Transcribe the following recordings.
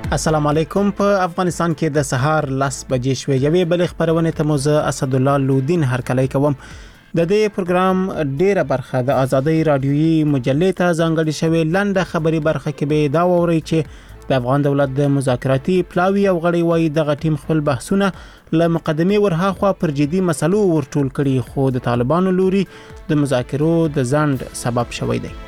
السلام علیکم. په افغانستان کې د سهار 10 بجې شوې یوې بل خبرونه ته موزه اسد الله لودین هرکلی کوم. د دې پروګرام ډیره برخه د ازادي رادیويي مجلې ته ځانګړې شوې. لنډه خبري برخه کې به دا ووري چې د افغان دولت د مذاکراتي پلاوی او غړي وای دغه ټیم خپل بحثونه له مقدمه ورهاخوا پر جدي مسلو ورټول کړي، خو د طالبانو لوري د مذاکرو د ځند سبب شوی دی.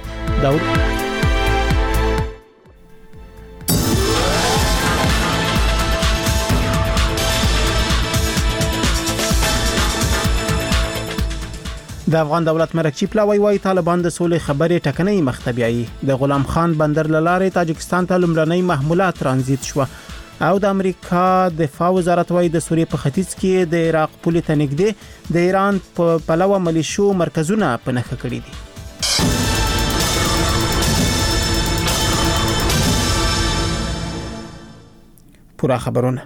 د افغان دولت مرکزی پلاوی وای طالبان د سولې خبرې ټکنۍ مختبیایي. د غلام خان بندر لارې تاجکستان ته لمړنۍ محمولات ترانزیت شو او د امریکا دفاع وزارت وای د سوریې په ختیځ کې د عراق پولې ته نږدې د ایران په پلوه ملیشو مرکزونه په نښه کړي دي. پورا خبرونه.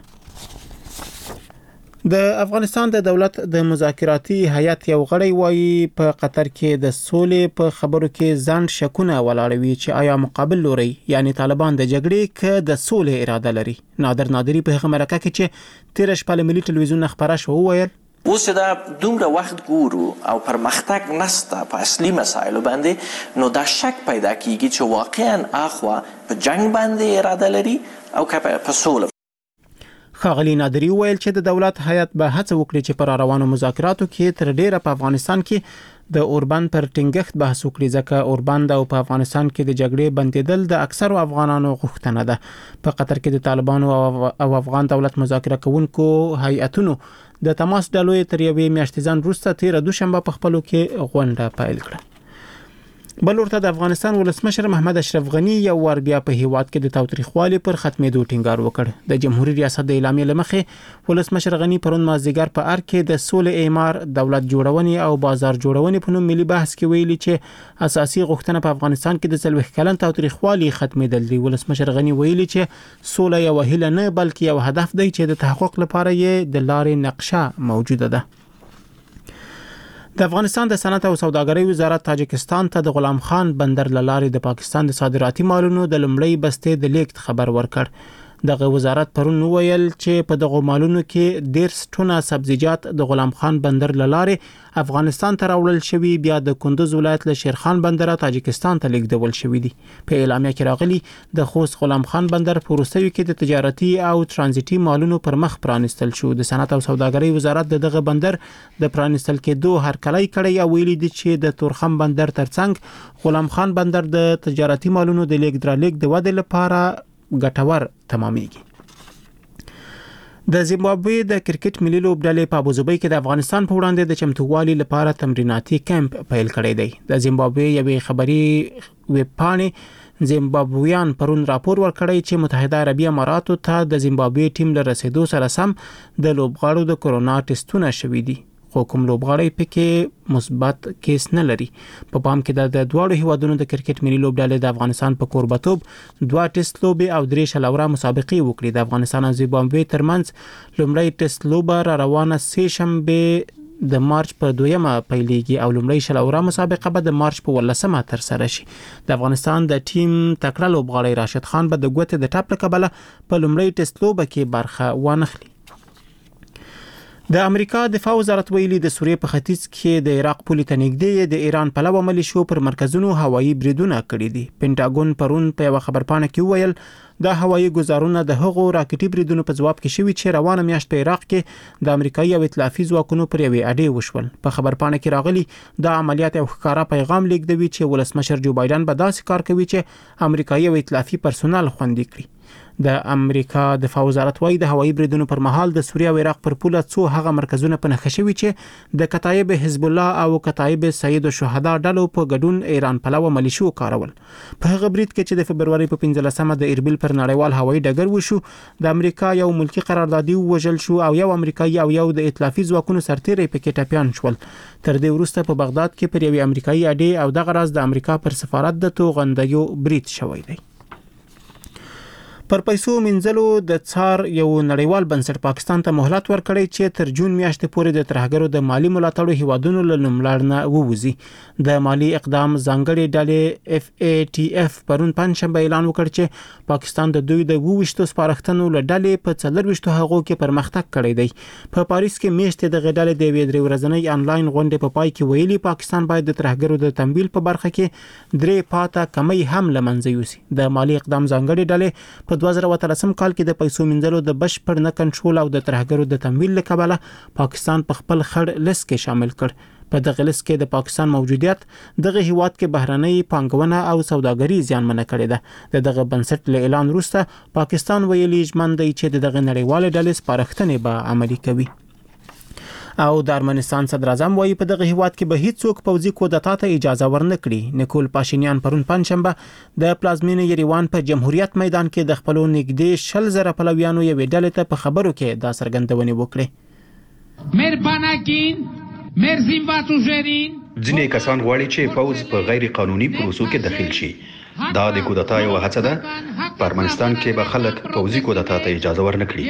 د افغانستان د دولت د مذاکراتي هیئت یو غړی وایي په قطر کې د سولې په خبرو کې ځان شکونه ولاړوي چې آیا مقابل لوري یعنی طالبان د جګړې کې د سولې اراده لري. نادر نادری په هغه مرکه کې چې 13 په ملي ټلویزیون خبره شو وویل اوس دا دومره وخت ګورو او پرمختګ نسته په اصلي مسایلو باندې، نو دا شک پیدا کیږي چې واقعا اخوا په جنگ باندې اراده لري او که په سوله. خاغلی نادری ویل چې د دولت هیئت به هڅه وکړي چې پر روانو مذاکراتو کې تر ډیره په افغانستان کې د اوربند پر ټینګښت بحث وکړي، ځکه اوربند او په افغانستان کې د جګړې بندیدل د اکثرو افغانانو غوښتنه ده. په قطر کې د طالبانو او افغان دولت مذاکره کوونکو هیئتونو د تماس ډلې تر یوې میاشتې ځان وروسته 13 دوشنبه په خپلو کې غونډه پیل کړه. بل ورته د افغانستان ولسمشر محمد اشرف غنی یو ور بیا په هیواد کې د تاوتریخوالي پر ختمېدو ټینګار وکړ. د جمهوریت ریاست د اعلامیې لمخې ولسمشر غنی پرون مازدیګر په ار کې د سولې اعمار، دولت جوړونې او بازار جوړونې په نوم ملي بحث کې ویلي چې اساسي غوښتنه په افغانستان کې د څلوېښت کلن تاوتریخوالي ختمېدل دي. ولسمشر غنی ویلي چې سوله یو هیله نه بلکې یو هدف دی چې د تحقق لپاره یې د لارې نقشه موجوده ده. د افغانستان د صنعت او سوداګرۍ وزارت تاجکستان ته د غلام خان بندر لارې د پاکستان د صادراتي مالونو د لمړی بستې د لیږد خبر ورکړ. دغه وزارت پرون ویل چې په دغه مالونو کې 1.5 ټنه سبزیجات د غلام خان بندر لارې افغانستان ته راوړل شوی، بیا د کندوز ولایت له شیرخان بندر تاجکستان ته لیږدول شوی دي. په اعلامیه کې راغلي د خوست غلام خان بندر په وروستیو کې د تجارتي او ترانزیتي مالونو پر مخ پرانستل شو. د صنعت او سوداګرۍ وزارت دغه بندر د پرانستل کېدو هرکلی کړی او ویلي دي چې د تورخم بندر ترڅنګ غلام خان بندر د تجارتي مالونو د لیږد د ودې لپاره ګټور تمامېږي. د زیمبابوې د کرکټ ملي لوبډلې په ابوظبي کې د افغانستان په وړاندې د چمتووالي لپاره تمریناتي کیمپ پیل کړی دی. د زیمبابوې یوې خبري ویبپاڼې زیمبابویان پرون راپور ورکړی چې متحده عربي اماراتو ته د زیمبابوې ټیم له رسیدو سره سم د لوبغاړو د کورونا ټیسټونه شوي دي، خو کوم لوبغاړی پکې مثبت کیس نه لري. په پام کې د دواړو هیوادونو د کرکټ ملي لوبډلې د افغانستان په کوربتوب 2 ټیسټ لوبي او 3 شلورا مسابقې وکړي. د افغانستان او زیمبابوې ترمنځ لومړی ټیسټ لوبه را روانه سه شنبه د مارچ په 2مه پیلېږي او لومړی شلورا مسابقه به د مارچ په 18مه تر سره شي. د افغانستان د ټیم تکړه لوبغاړی راشد خان به د ګوتې د ټاپ لکبله په لومړی ټیسټ لوبه کې برخه وانخلي. د امریکا دفاع وزارت ویلي د سوریې په ختیځ کې د عراق پولې ته نږدې د ایران پلوه ملیشو پر مرکزونو هوایي بریدونه کړي دي. پینټاګون پرون په یو خبرپاڼه کې ویل د هوایي ګزارونه د هغو راکټي بریدونو په جواب کې شوي چې روانه میاشت په عراق کې د امریکایي او ائتلافي ځواکونو پر یوې اډې وشول. په خبرپاڼه کې راغلي د عملیات یو ښکارا پیغام لیږدوي چې ولسمشر جو بایدن به داسې کار کوي چې امریکایي او ائتلافي پرسونل خوندي کړي. د امریکا دفاع وزارت وايي د هوایي بریدونو پر مهال د سوریه او عراق پر پوله څو هغه مرکزونه په نښه شوي چې د کتایب حزب الله او کتایب سید الشهدا ډلو په ګډون ایران پلوه ملیشو کارول. په هغه برید کې چې د فبرवरी په 15مه د اربیل پر نړیوال هوایي ډګر وشو، د امریکا یو ملکی قراردادي وژل شو او یو امریکایي او یو د ائتلافي ځواکونو سرتیری پکې ټپیان شول. تر دې وروسته په بغداد کې پر یوې امریکایي اډې او دغه راز د امریکا پر سفارت د توغندیو برید شوی دی. پر پیسو منځلو د څار یو نړیوال بنسټ پاکستان ته مهلت ورکړی چې تر جون میاشتې پورې د ترهګرو د مالی ملاتړو هیوادونو له نوملړ ووځي. د مالی اقدام ځانګړي ډلې FATF پرون پنځشنبه اعلان وکړ چې پاکستان د دوی د 22 سپارښتنو له ډلې په 24 هغو کې پرمختګ کړی دی. په پاریس کې میاشتې د غډلې د 3 ورځنۍ انلاین غونډې په پای کې ویلي پاکستان باید د ترهګرو د تمویل په برخه کې 3 پاته کمی هم لمنځه یوسي. د مالی اقدام ځانګړي ډلې په 2013 کال کې د پیسو منځلو د بشپړ نه کنټرول او د ترهګرو د تمویل له کبله پاکستان په خپل خړ لیست کې شامل کړ. په دغه لیست کې د پاکستان موجودیت دغه هیواد کې بهرنۍ پانګونه او سوداګري زیانمنه کړې ده. دغه بنسټ له اعلان وروسته پاکستان ویلي ژمن دی چې دغه نړیوال ډلې سپارښتنې به عملي کوي. او د ارمنستان صدر اعظم وایي په دغه هیواد کې به هیڅوک پوځي کودتا ته اجازه ورنکړي. نیکول پاشینیان پرون پنځشنبه د پلازمینې یریوان په جمهوریت میدان کې د خپلو نږدې 10,000 پلویانو یوې ډلې ته په خبرو کې دا څرګندونې وکړې. مهرباناکین مرزیم واتوژرین ځینې کسان غواړي چې پوځ په غیر قانوني پروسو کې دخیل شي. دا د کودتا یو هڅه ده. په ارمنستان کې به خلک پوځي کودتا ته اجازه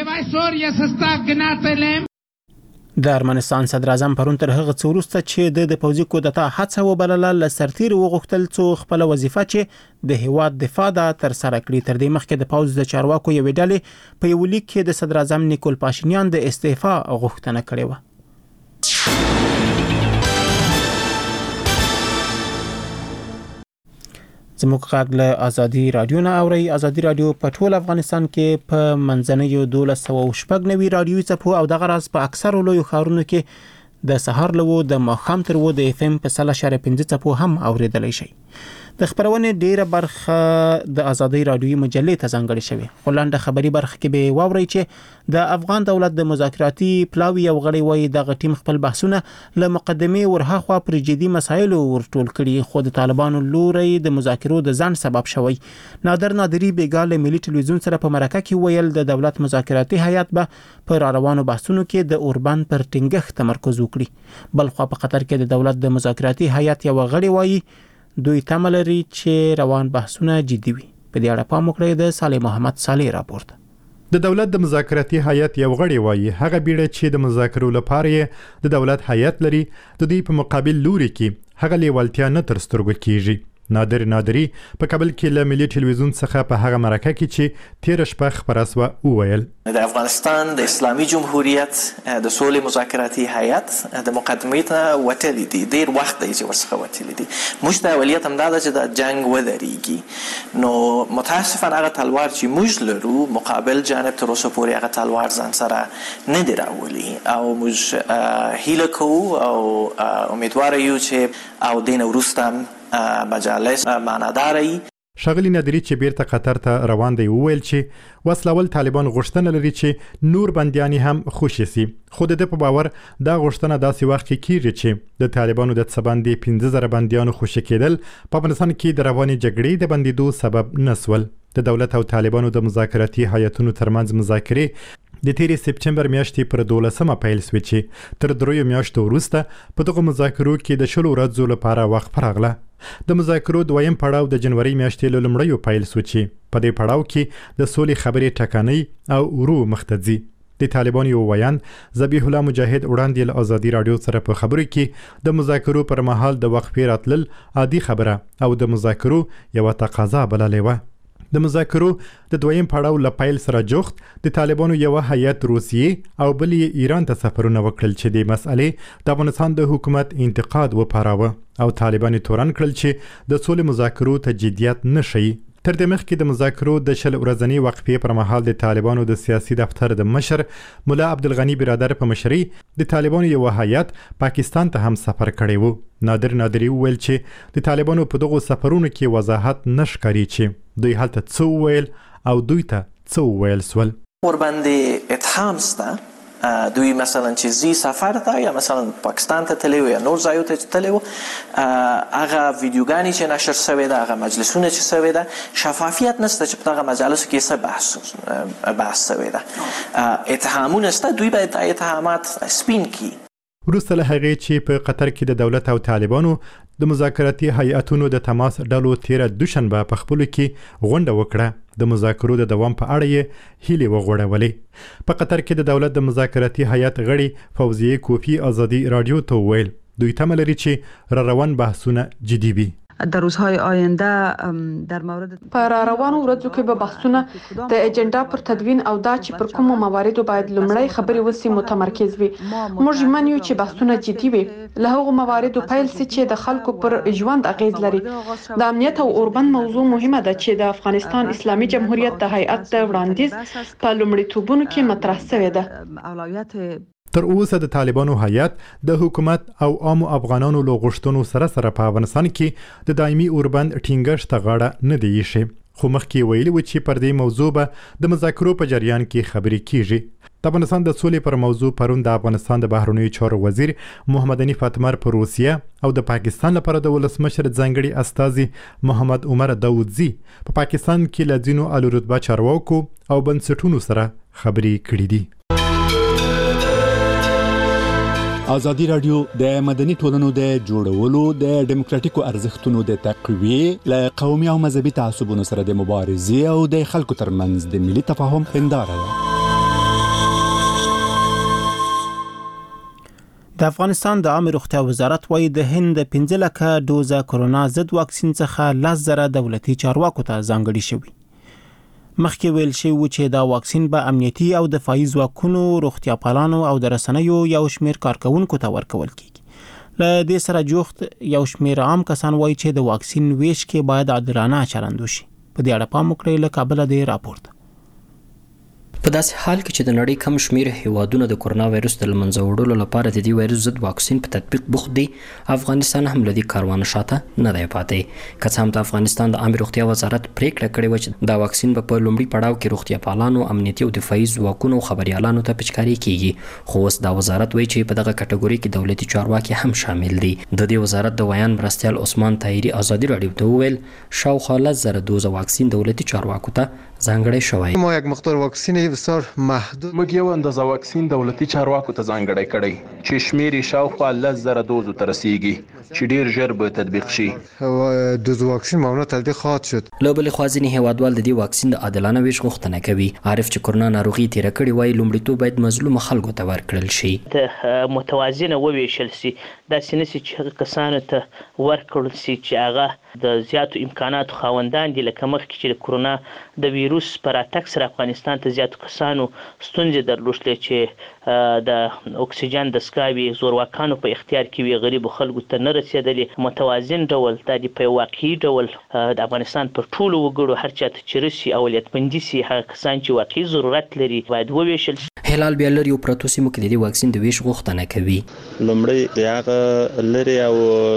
ورنکړي. د ارمنستان صدر اعظم پرون تر هغه څو وروسته چې د پوځي کودتا هڅه وبلله له سرتیر وغوښتل څو خپل وظیفه چې د هیواد دفاع ده تر سره کړي. تر دې مخکې د پوځ د چارواکو یوې ډلې په یو لیک کې د صدر اعظم نیکول پاشینیان د استعفا غوښتنه کړې و. زموږ غږ له ازادي رادیو نه اوري. ازادي رادیو په ټول افغانستان کې په منځنیو 1290 رادیوي څپو او دغه راز په اکثر لویو ښارونو کې د سهار لوو د ماښام تر و د FM په 100.5 څپو هم اوریدلای شي. د خبرونې ډیره برخه د ازادي رادیوي مجلې ته ځانګړې شوې. خلانده خبري برخه کې به واوري چې د افغان دولت د مذاکراتي پلاوی او غړي وای د ټیم خپل بحثونه له مقدمه ورهاخوا پر جدي مسایل ورټول کړي، خو د طالبانو لوري د مذاکرو د ځان سبب شوی. نادر نادری بیګاله ملي ټلویزیون سره په مرکه کې ویل د دولت مذاکراتي هیئت به پر روانو بحثونو کې د اوربان پر ټینګښت تمرکز وکړي. بلخو په قطر کې د دولت د مذاکراتي هیئت یو غړي وای دوی تمل لري چې روان بحثونه جدي وي. په دې اړه پام وکړئ د صالح محمد صالح راپورټ. د دولت د مذاکراتي هیئت یو غړي وایي هغه بیړه چې د مذاکرو لپاره د دولت هیئت لري د دوی په مقابل لوري کې هغه لیوالتیا نه تر سترګو کیږي. نادر نادری په کابل کې له ملي ټلویزیون څخه په هغه مرکه کې چې 13 شپه خبره سوه وویل د افغانستان د اسلامي جمهوریت د سولې مذاکراتي هیئت د مقدمې ته وتلی دي. ډېر وخت دی چې ورڅخه وتلی دي. موږ ته اولویت همدا ده چې د جنګ ودرېږي. نو متاسفانه هغه تلوار چې موږ لرو مقابل جانب تر اوسه پورې هغه تلوار ځان سره نه دی راولي او موږ هیله کوو او امیدواره یو چې او دین وروسته مجالس معناداري. شاغلی نادری چې بیرته قطر ته روان دی وویل چې وسلوال طالبان غوښتنه لري چې نور بنديان هم خوشي سي. خو د په باور دا غوښتنه داسې وخت کې کیږي چې د طالبانو د څباندې 15000 بنديانو خوشي کېدل په افغانستان کې د رواني جګړې د بندیدو سبب نسول. د دولت او طالبانو د مذاکراتي هیئتونو ترمنځ مذاکرې د 13 سپټمبر میاشتې پر 12مه پیل شوې چې تر 3 میاشتو وروسته په دغه مذاکرو کې د 10 ورځو لپاره وقفه راغله. د مذاکرو دویم پړاو د جنوري میاشتې له لومړیو پیل شو چې په دې پړاو کې د سولې خبرې ټکنۍ او ورو مختځي. د طالبانو یو ویان ذبیح الله مجاهد وړاندې له ازادي رادیو سره په خبرو کې د مذاکرو پر مهال د وقفې راتلل عادي خبره او د مذاکرو یو تقاضا بللې و. د مذاکرو د دویم پړاو له پیل سره جوخت د طالبانو یو هیئت روسیې او بل ایران ته سفرونه وکړل چې د مسئلې د افغانستان د حکومت انتقاد وپاراوه او طالبان تورن کړل چې د سولې مذاکرو ته جديت نشي. تر دې مخکې د مذاکرو د 10 ورځنۍ وقفې پر مهال د طالبانو د سیاسي دفتر د مشر مولا عبدالغنی برادر په مشرۍ د طالبانو یو هیئت پاکستان ته هم سفر کړی و. نادر نادری ویل چې د طالبانو په دغه سفرونو کې وضاحت نشکاري چې دوی هلته څه ویل او دوی ته څه ویل سول. ورباندې اتهام سته دوی مثلا چې زی سفر ته یا مثلا پاکستان ته تللی یا نور ځایو ته تللی و هغه ویډیوګانې چې نشر شوې ده هغه مجلسونه چې شوې ده شفافیت نشته چې په هغه مجالسو کې څه بحث شوې ده. اتهامونه شته دوی باید اتهامات سپین کړي. وروسته له هغې چې په قطر کې د دولت او طالبانو د مذاکراتي هیئتونو د تماس ډلو 13 دوشنبه په خپلو کې غونډه وکړه. د مذاکرو د دوام په اړه یې هیلې وغوړولې. په قطر کې د دولت د مذاکراتي هیئت غړي فوزیه کوفی آزادی رادیو ته وویل دوی تمه لري چې را روان بحثونه جدي وي. در روزهای آینده در مورد په را روانو ورځو کې به بحثونه د اجنډا پر تدوین او دا چې پر کومو مواردو باید لومړی خبرې وسی متمرکز وي. موږ منیو چې بحثونه جدي وي له هغو مواردو پیل سي چې د خلکو پر ژوند اغیز لري. د امنیت او اوربند موضوع مهمه ده چې د افغانستان اسلامي جمهوریت د هیئت د وړاندیز په لومړیتوبونو کې مطرح شوی ده. تر اوسه د طالبانو هیئت د حکومت او عامو افغانانو له غوښتنو سره په افغانستان کې د دایمي اوربند ټینګښت ته غاړه نه دی ایښې. خو مخکې ویلي و چې پر دې موضوع به د مذاکرو په جریان کې خبرې کیږي. د افغانستان د سولې پر موضوع پرون د افغانستان د بهرنیو چارو وزیر محمد حنیف اتمر په روسیه او د پاکستان لپاره د ولسمشر ځانګړي استازي محمد عمر داودزي په پاکستان کې له ځینو اعلی رتبه چارواکو او بنسټونو سره خبرې کړې دي. ازادي رادیو د مدني ټولنو د جوړولو د ډیموکراتیکو ارزښتونو د تقویې له قومي او مذهبي تعصبونو سره د مبارزې او د خلکو ترمنځ د ملي تفاهم هنداره ده. د افغانستان د عامه روغتیا وزارت وايي د هند 15 لکه ډوزه کرونا ضد واکسین څخه 10,000 دولتي چارواکو ته ځانګړي شوی. مخکې ویل شوی و چې دا واکسین به امنیتي او دفاعي ځواکونو، روغتیا پالانو او د رسنیو یو شمېر کارکونکو ته ورکول کیږي. له دې سره جوخت یو شمېر عام کسان وایي چې د واکسین ویش کې باید عادلانه چلند وشي. په دې اړه پام وکړئ. له کابل د راپورټ. په داسې حال کې چې د نړۍ کم شمیر هیوادونه د کرونا وایرس د لمنځه وړلو لپاره د دې وایرس ضد واکسین په تطبیق بوخت دي، افغانستان هم له دې کاروان شاته نه دی پاتې. که څه هم د افغانستان د عامه روغتیا وزارت پریکړه کړې و چې دا واکسین په لومړي پړاو کې روغتیا پالانو، امنیتي او دفاعي ځواکونو او خبريالانو ته پچکاري کیږي، خو اوس دا وزارت وایي چې په دغه کټګوري کې دولتي چارواکي هم شامل دي. د دې وزارت د ویان مرستیال عثمان طاهری آزادی رادیو ته وویل شاوخوا 10,000 دوزه واکسین دولتي چارواکو ته ځانګړی شوی. ما یک مقدار واکسین بسیار محدود موږ یو اندازه واکسین دولتي چارواکو ته ځانګړی کړی چې شمیر شاوخوا 10,000 دوزو ته رسیږي چې ډیر ژر به تطبیق شي. دوز واکسین معمولا تطبیق خواهد شد. له بل خوا ځینې هیوادوال د دې واکسین د عادلانه ویش غوښتنه کوي. عارف چې کرونا ناروغي تیر کړي وای لومړیتوب باید مظلوم خلکو ته ورکړل شي. د متوازنه وویشل شي دا سینسي چې کسانو ته ورکړل شي چې هغه د زیاتو امکاناتو خاوندان دي، لکه مخکې چې د کرونا د ویروس پر اتک سره افغانستان ته زیاتو کسانو ستونزې درلودلې چې د اکسیجن دستګاوې زورواکانو په اختیار کې وي، غریبو خلکو ته نه رسېدلې. متوازن ډول د په واقعي ډول د افغانستان پر ټولو وګړو هر چاته چې رسي اولویتمندي سي هغه کسان چې واقعي ضرورت لري باید وویشل شي. هلال بیا لري پروتو سیمو کې د دې واکسین د ویش غوښتنه کوي. لومړی د هغه لري او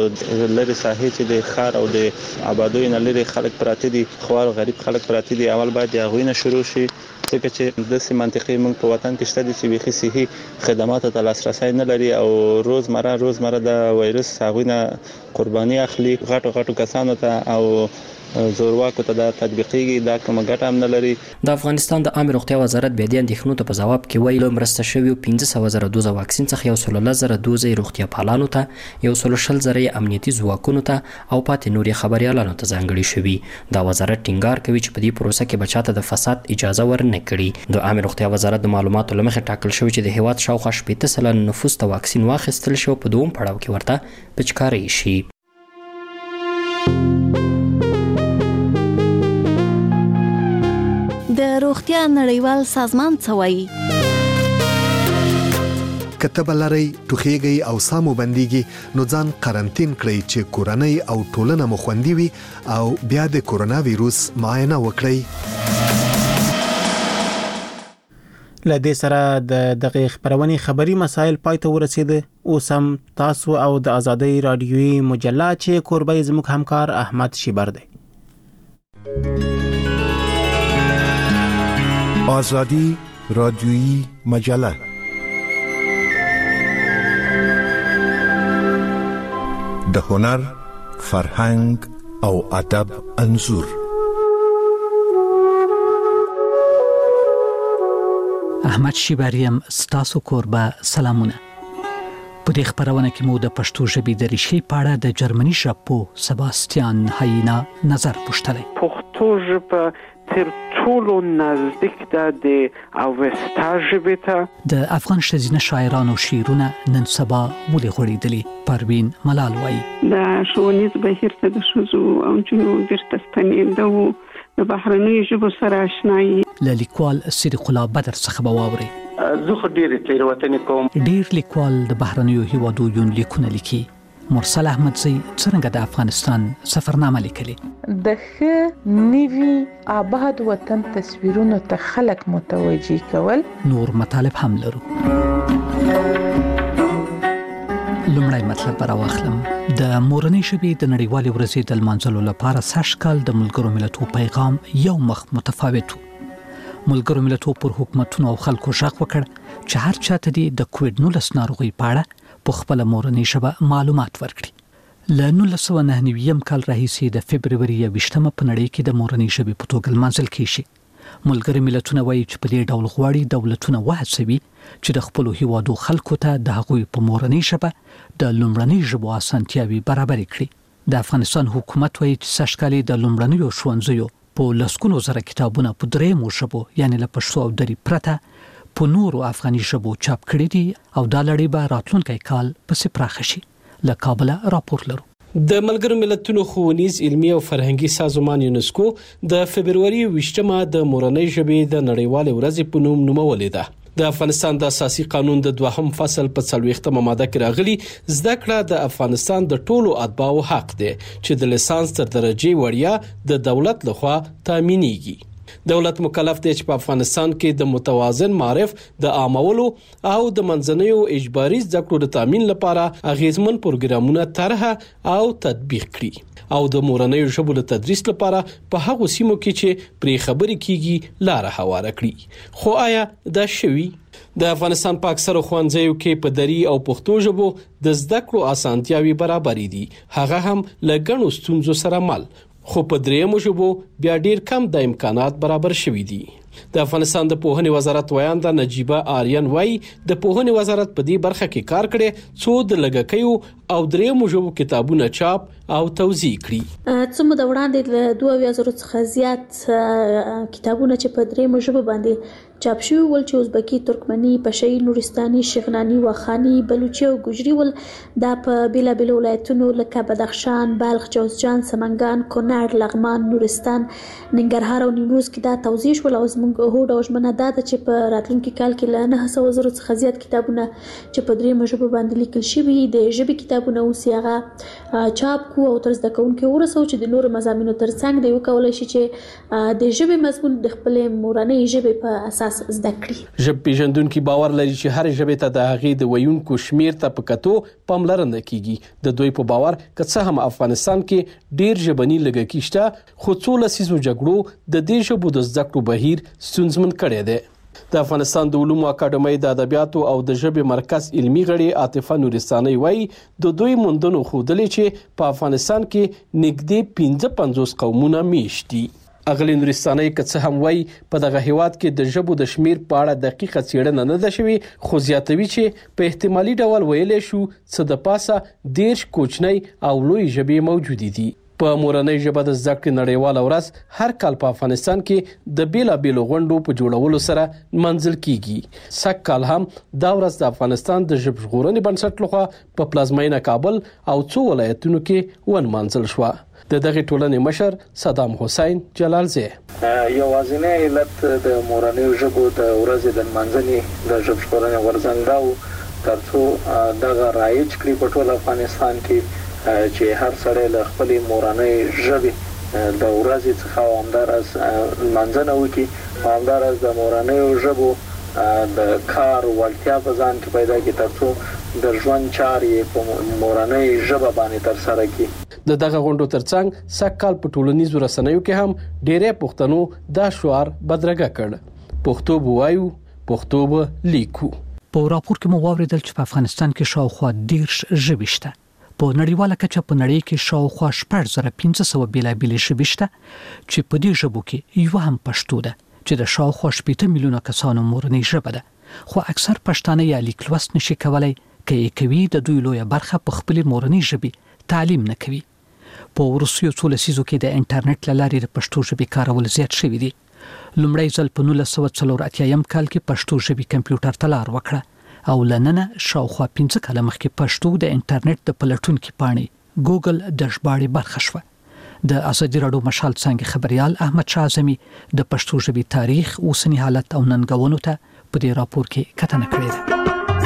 لري ساحې چې د ښار او د آبادیو نه لري خلک پراته دي، خوار غریب خلک پراته دي، اول باید د هغوی نه شروع شي ځکه چې داسې منطقې موږ په وطن کې شته دي چې بیخي صحي خدماتو ته لاسرسی نه لري او روزمره د وایرس هغوی نه قرباني اخلي غټو کسانو ته او زورواکو ته دا تطبیقیږي، دا کومه ګټه هم نه لري. د افغانستان د عامه روغتیا وزارت بیا د اندېښنو ته په ځواب کې وایي له مرسته شویو 15,000 دوزه واکسین څخه 1,000 دوزه روغتیا پالانو ته، 1,000 امنیتي ځواکونو ته او پاتې نورې خبريالانو ته ځانګړي شوي. دا وزارت ټینګار کوي چې په دې پروسه کې بچاته د فساد اجازه ورنه کړي. د عامه روغتیا وزارت د معلوماتو لمخې ټاکل شوی چې د هیواد شاوخوا 80% نفوس ته واکسین واخیستل شو، په دوم پړاو کې ورته پچکاري شي. د روغتیا نړیوال سازمان څه وایي؟ کتب لري ټوخیږي او سامو بنديږي نو ځان قرنټین کړئ چې کورنۍ او ټولنه مو خوندي وي او بیا د کرونا وایروس معاینه وکړئ. لدې سره د دغه خبرونې خبري مسایل پای ته ورسېده. اوس هم تاسو او د آزادۍ رادیوي مجله چې کوربه زموږ همکار احمد شیبر دی. آزادی رادیویی مجله د هنر، فرهنګ او ادب انځور. احمد شیبریم ستاسو کوربه، سلامونه. په دې خبرونه کې مو د پښتو ژبې د ریښې په اړه د جرمني ژبپوه سباستیان هاینا نظر پوښتلی. پښتو ژبه تر ټولو نزدیک ده د اوستا ژبې ته. د افغان ښځینه شاعرانو شعرونه نن سبا ولې غوړېدلي؟ پروین ملال وایي د ښوونیز بهیر ته د ښځو او نجونو بیرته ستنېدو د بهرنیو ژبو سره اشنایي له لیکوال صدیق الله بدر څخه به واورئ. زه خو ډېرې تېروتنې کوم. ډېر لیکوال د بهرنیو هیوادو لیکونه لیکي. مرسل احمدزی څرنګه د افغانستان سفرنامه لیکلي؟ د ښه نوي آباد وطن تصویرونو ته خلک متوجي کول. نور مطالب هم لرو. لومړی مطلب به راواخلم. د مورنۍ ژبې د نړیوالې ورځې د لمانځلو لپاره سږ کال د ملګرو ملتونو پیغام یو مخ متفاوت و. ملګرو ملتونو پر حکومتونو او خلکو غږ وکړ چې هر چاته د کووډ-19 ناروغۍ په اړه په خپل مورنۍ ژبه معلومات ورکړي. له 1999 کال راهیسې د فبروري 28مه په نړۍ کې د مورنۍ ژبې په توګه لمانځل کیږي. ملګري ملتونه وایي چې په دې ډول غواړي دولتونه وهڅوي چې د خپلو هیوادو خلکو ته د هغوی په مورنۍ ژبه د لومړنۍ ژبو اسانتیاوې برابرې کړي. د افغانستان حکومت وایي چې سږ کال د لومړنیو ښوونځیو په لسګونو زره کتابونه په درېیمو ژبو یعنې له پښتو او دري پرته په نورو افغاني ژبو چاپ کړي دي او دا لړۍ به راتلونکی کال پسې پراخه شي. له کابله راپور لرو. د ملګرو ملتونو ښوونیز علمي او فرهنګي سازمان یونسکو د فبروري 28مه د مورنۍ ژبې د نړیوالې ورځې په نوم نومولې ده. د افغانستان د اساسي قانون د 2 فصل په 40مه ماده کې راغلي زده کړه د افغانستان د ټولو اتباعو حق دی چې د لیسانس تر درجه وړیا د دولت لخوا تامینېږي. دولت مکلف دی چې په افغانستان کې د متوازن معرف د عامولو او د منځنیو اجباري زده کړو د تامین لپاره اغیزمن پروګرامونه طرح او تطبیق کړي او د مورنیو ژبو د تدریس لپاره په هغو سیمو کې چې پرې خبرې کیږي لار هواره کړي. خو آیا دا شوي؟ د افغانستان په اکثرو ښوونځیو کې په دري او پښتو ژبو د زده کړو اسانتیاوي برابرې دي، هغه هم له ګڼو ستونزو سره مل، خو په درېیمو ژبو بیا ډیر کم د امکانات برابر شوي دي. د افغانستان د پوهنې وزارت وایانده نجیبه آریان وایي د پوهنې وزارت په دې برخه کې کار کړي څو د لږکیو او درېیمو ژبو کتابونه چاپ او توزیع کړي. څه مو د وړاندې له 2000 څخه زیات کتابونه چې په درېیمو ژبو باندې چاپ شوي ول چې ازبکی، ترکمني، پشهي، نورستاني، شغناني، واخاني، بلوچي او ګوجري ول. دا په بیلابیلو ولایتونو لکه بدخشان، بلخ، جوزجان، سمنګان، کونړ، لغمان، نورستان، ننګرهار او نیمروز کې دا توزیع شول. او زموږ هوډ او ژمنه دا ده چې په راتلونکي کال کې له 900 څخه زیات کتابونه چې په درېیمو ژبو باندې لیکل شوي د ژبې کتابونه اوس هغه چاپ کو او تر زده کوونکو ورسو چې د نورو مضامینو ترڅنګ دی وکولای شي چې د ژبې مضمون د خپلې مورنۍ ژبې په اساس زده کړي. ژبه پیژندونکو باور لري چې هر ژبه ته د هغې د ویونکو شمیر ته په کتو پاملرنه کیږي. د دوی په باور که څه هم افغانستان کې ډیر ژبني لږکي شته، خو څو لسیزو جګړو د دې ژبو د زده کړو بهیر ستونزمن کړی دی. د افغانستان د علومو اکاډمۍ د ادبیاتو او د ژبې مرکز علمي غړي عاطفه نورستاني وایي د دوی موندنو ښودلې چې په افغانستان کې نږدې 55 قومونه میشت دي. اغلی نورستاني که څه هم وایي په دغه هیواد کې د ژبو د شمیر په اړه دقیقه څېړنه نه ده شوې، خو زیاتوي چې په احتمالي ډول ویلی شو څه د پاسه 10 کوچنۍ او لوی ژبې موجودې دي. په مورنۍ ژبه د زده کړې نړیواله ورځ هر کال په افغانستان کې د بیلابیلو غونډو په جوړولو سره منځل کیږي. سږ کال هم دا ورځ د افغانستان د ژبژغورنې بنسټ لخوا په پلازمینه کابل او څو ولایتونو کې ونمانځل شوه. د دغه ټولنې مشر صدام حسین جلالزی یوازینی علت د مورنۍ ژبو د ورځې د منځنۍ د ژبژغورنې ورځنده ترڅو دغه رایج کړي په ټول افغانستان کې چې هر سړی له خپلې مورنۍ ژبې د ورځې څخه همداراز منځنه وکړي، همداراز د مورنۍ ژبو د کار وړتیا په ځان کې پیدا کړي ترڅو د ژوند چارې په مورنۍ ژبه باندې ترسره کړي. د دغه غونډو ترڅنګ سږ کال په ټولنیزو رسنیو کې هم ډېری پښتنو دا شعار بدرګه کړ: پښتو به وایو، پښتو به لیکو. په راپور کې مو واوریدل چې په افغانستان کې شاوخوا 10 ژبې شته. په نړیواله کچه په نړۍ کې شاوخوا 1500 بیلابیلې ژبې شته چې په دې ژبو کې یو هم پښتو ده چې د شاوخوا 8 میلیونه کسانو مورنۍ ژبه ده. خو اکثر پښتانه یا لیک لوست نشي کولای کې کوي د دوی لویه برخه په خپل مورنۍ ژبه تعلیم نه کوي. په وروستیو څو لسیزو کې د انټرنیټ له لارې د پښتو ژبې کارول زیات شوي دي. لومړی ځل په 1984 کال کې پښتو ژبې کمپیوټر ته لار وکړه او لننه شاوخوا 15 کاله مخکې پښتو د انټرنیټ د پلټونکي پاڼې ګوګل ډیشبورډ برخه شوه. د ازادي راډیو مشال څنګه خبريال احمد شاه اعظمي د پښتو ژبې تاریخ اوسنی حالت او ننګونو ته په دې راپور کې کتنه کړې ده.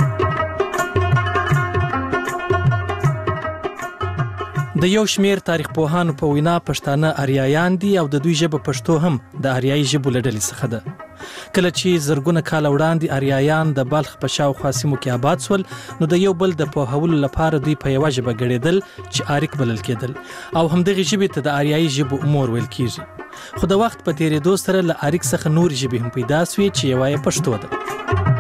د یو شمیر تاریخ پوهانو په وینا پښتانه آریایان دي او د دوی ژبه پښتو هم د آریایي ژبو له ډلې څخه ده. کله چې زرګونه کاله وړاندې آریایان د بلخ په شاوخوا سیمو کې آباد سول نو د یو بل د پوهولو لپاره دوی په یوه ژبه ګړېدل چې آریک بلل کېدل او همدغې ژبې ته د آریایي ژبو مور ویل کېږي. خو د وخت په تېرېدو سره له آریک څخه نورې ژبې هم پیدا سوې چې یوه یې پښتو ده.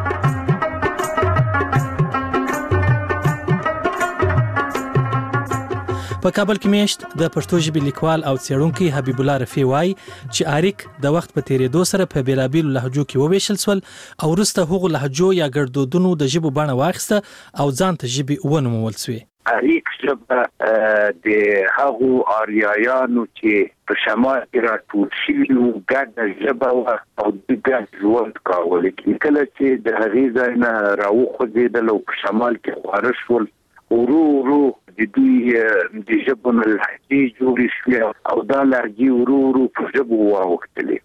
په کابل کې میشت د پښتو ژبې لیکوال او څېړونکی حبیب الله رفیع وایي چې آریک د وخت په تېرېدو سره په بېلابېلو لهجو کې وویشل سول او وروسته هغو لهجو یا ګړدودونو د ژبو بڼه واخیسته او ځان ته ژبې ونومول سوې. آریک ژبه د هغو آریایانو چې په شمال کې راټول شوي وو ګډه ژبه وه او دوی ګډ ژوند کاوه. کله چې د هغې ځای نه راوخوځېدل او په شمال کې خواره شول ورو ورو د دوی د ژبو نه لهجې جوړې شوې او دا لهجې ورو ورو په ژبو واوښتلې.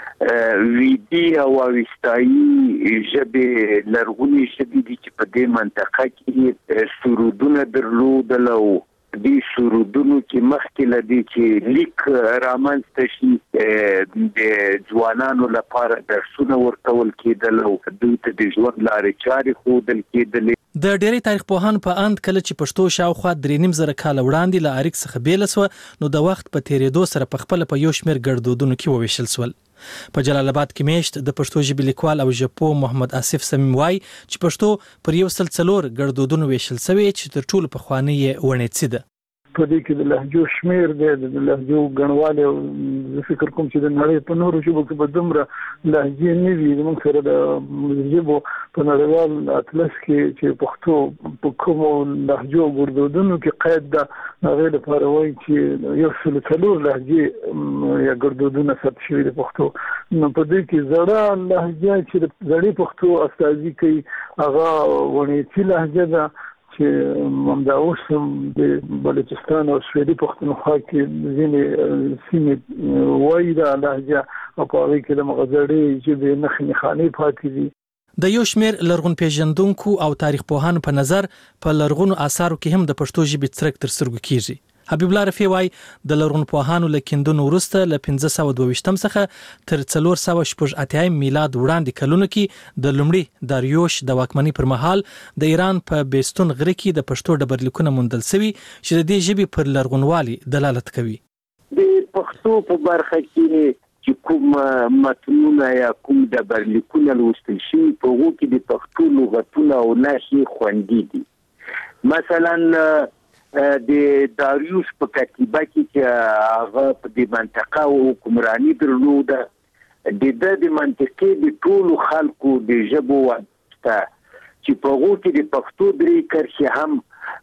ویدي او اوستایي ژبې لرغونې ژبې دي چې په دې منطقه کې سرودونه درلودل او دې سرودونو کې مخکې له دې چې لیک رامنځته شي د ځوانانو لپاره درسونه ورکول کېدل او دوی ته د ژوند لارې چارې ښودل کېدلې. د ډېری تاریخ پوهانو په اند کله چې پښتو شاوخوا 3.5 کاله وړاندې له آریک څخه بیله سوه نو د وخت په تېرېدو سره په خپله په یو شمېر ګړدودونو کې وویشل سول. په جلال آباد کې میشت د پښتو ژبې لیکوال او ژبپوه محمد آصف صمیم وایي چې پښتو پر 104 ګړدودونو ویشل سوې چې تر ټولو پخوانۍ یې ونیڅي ده. په دې کې د لهجو شمیر دی د لهجو ګڼوالی او زه فکر کوم چې د نړۍ په نورو ژبو کې به دومره لهجې نه وي. زموږ سره د ژبو په نړیوال اطلس کې چې پښتو په کومو لهجو او ګړدودونو کې قید ده هغې لپاره وایي چې 104 لهجې یا ګړدودونه ثبت شوي د پښتو. نو په دې کې زړه لهجه چې د زړې پښتو استازي کوي هغه ونیڅي لهجه ده چې همدا اوس هم د بلوچستان او سویلي پښتونخوا کې ځینې سیمې وایي دا لهجه او په هغې کې د مغه زړې ژبې نښې نښانې پاتې دي. د یو شمېر لرغون پیژندونکو او تاریخ پوهانو په نظر په لرغونو آثارو کې هم د پښتو ژبې څرک تر سترګو کېږي. حبیب الله رفیع وایي د لرغون پوهانو له کیندنو وروسته له 1522 څخه تر 488 میلاد وړاندې کلونو کې د لومړي داریوش د واکمنۍ پر مهال د ایران په بیستون غره کې د پښتو ډبرلیکونه موندل شوي چې د دې ژبې پر لرغونوالي دلالت کوي. د پښتو په برخه کې چې کوم متنونه یا کوم ډبرلیکونه لوستل شوي په هغو کې د پښتو لغتونه او نښې خوندي دي. مثلا د داریوش په کتیبه کې چې هغه په دې منطقه حکمراني درلوده د منطقې د ټولو خلکو د ژبو واسطه چې په هغو کې د پښتو 3 کرښې هم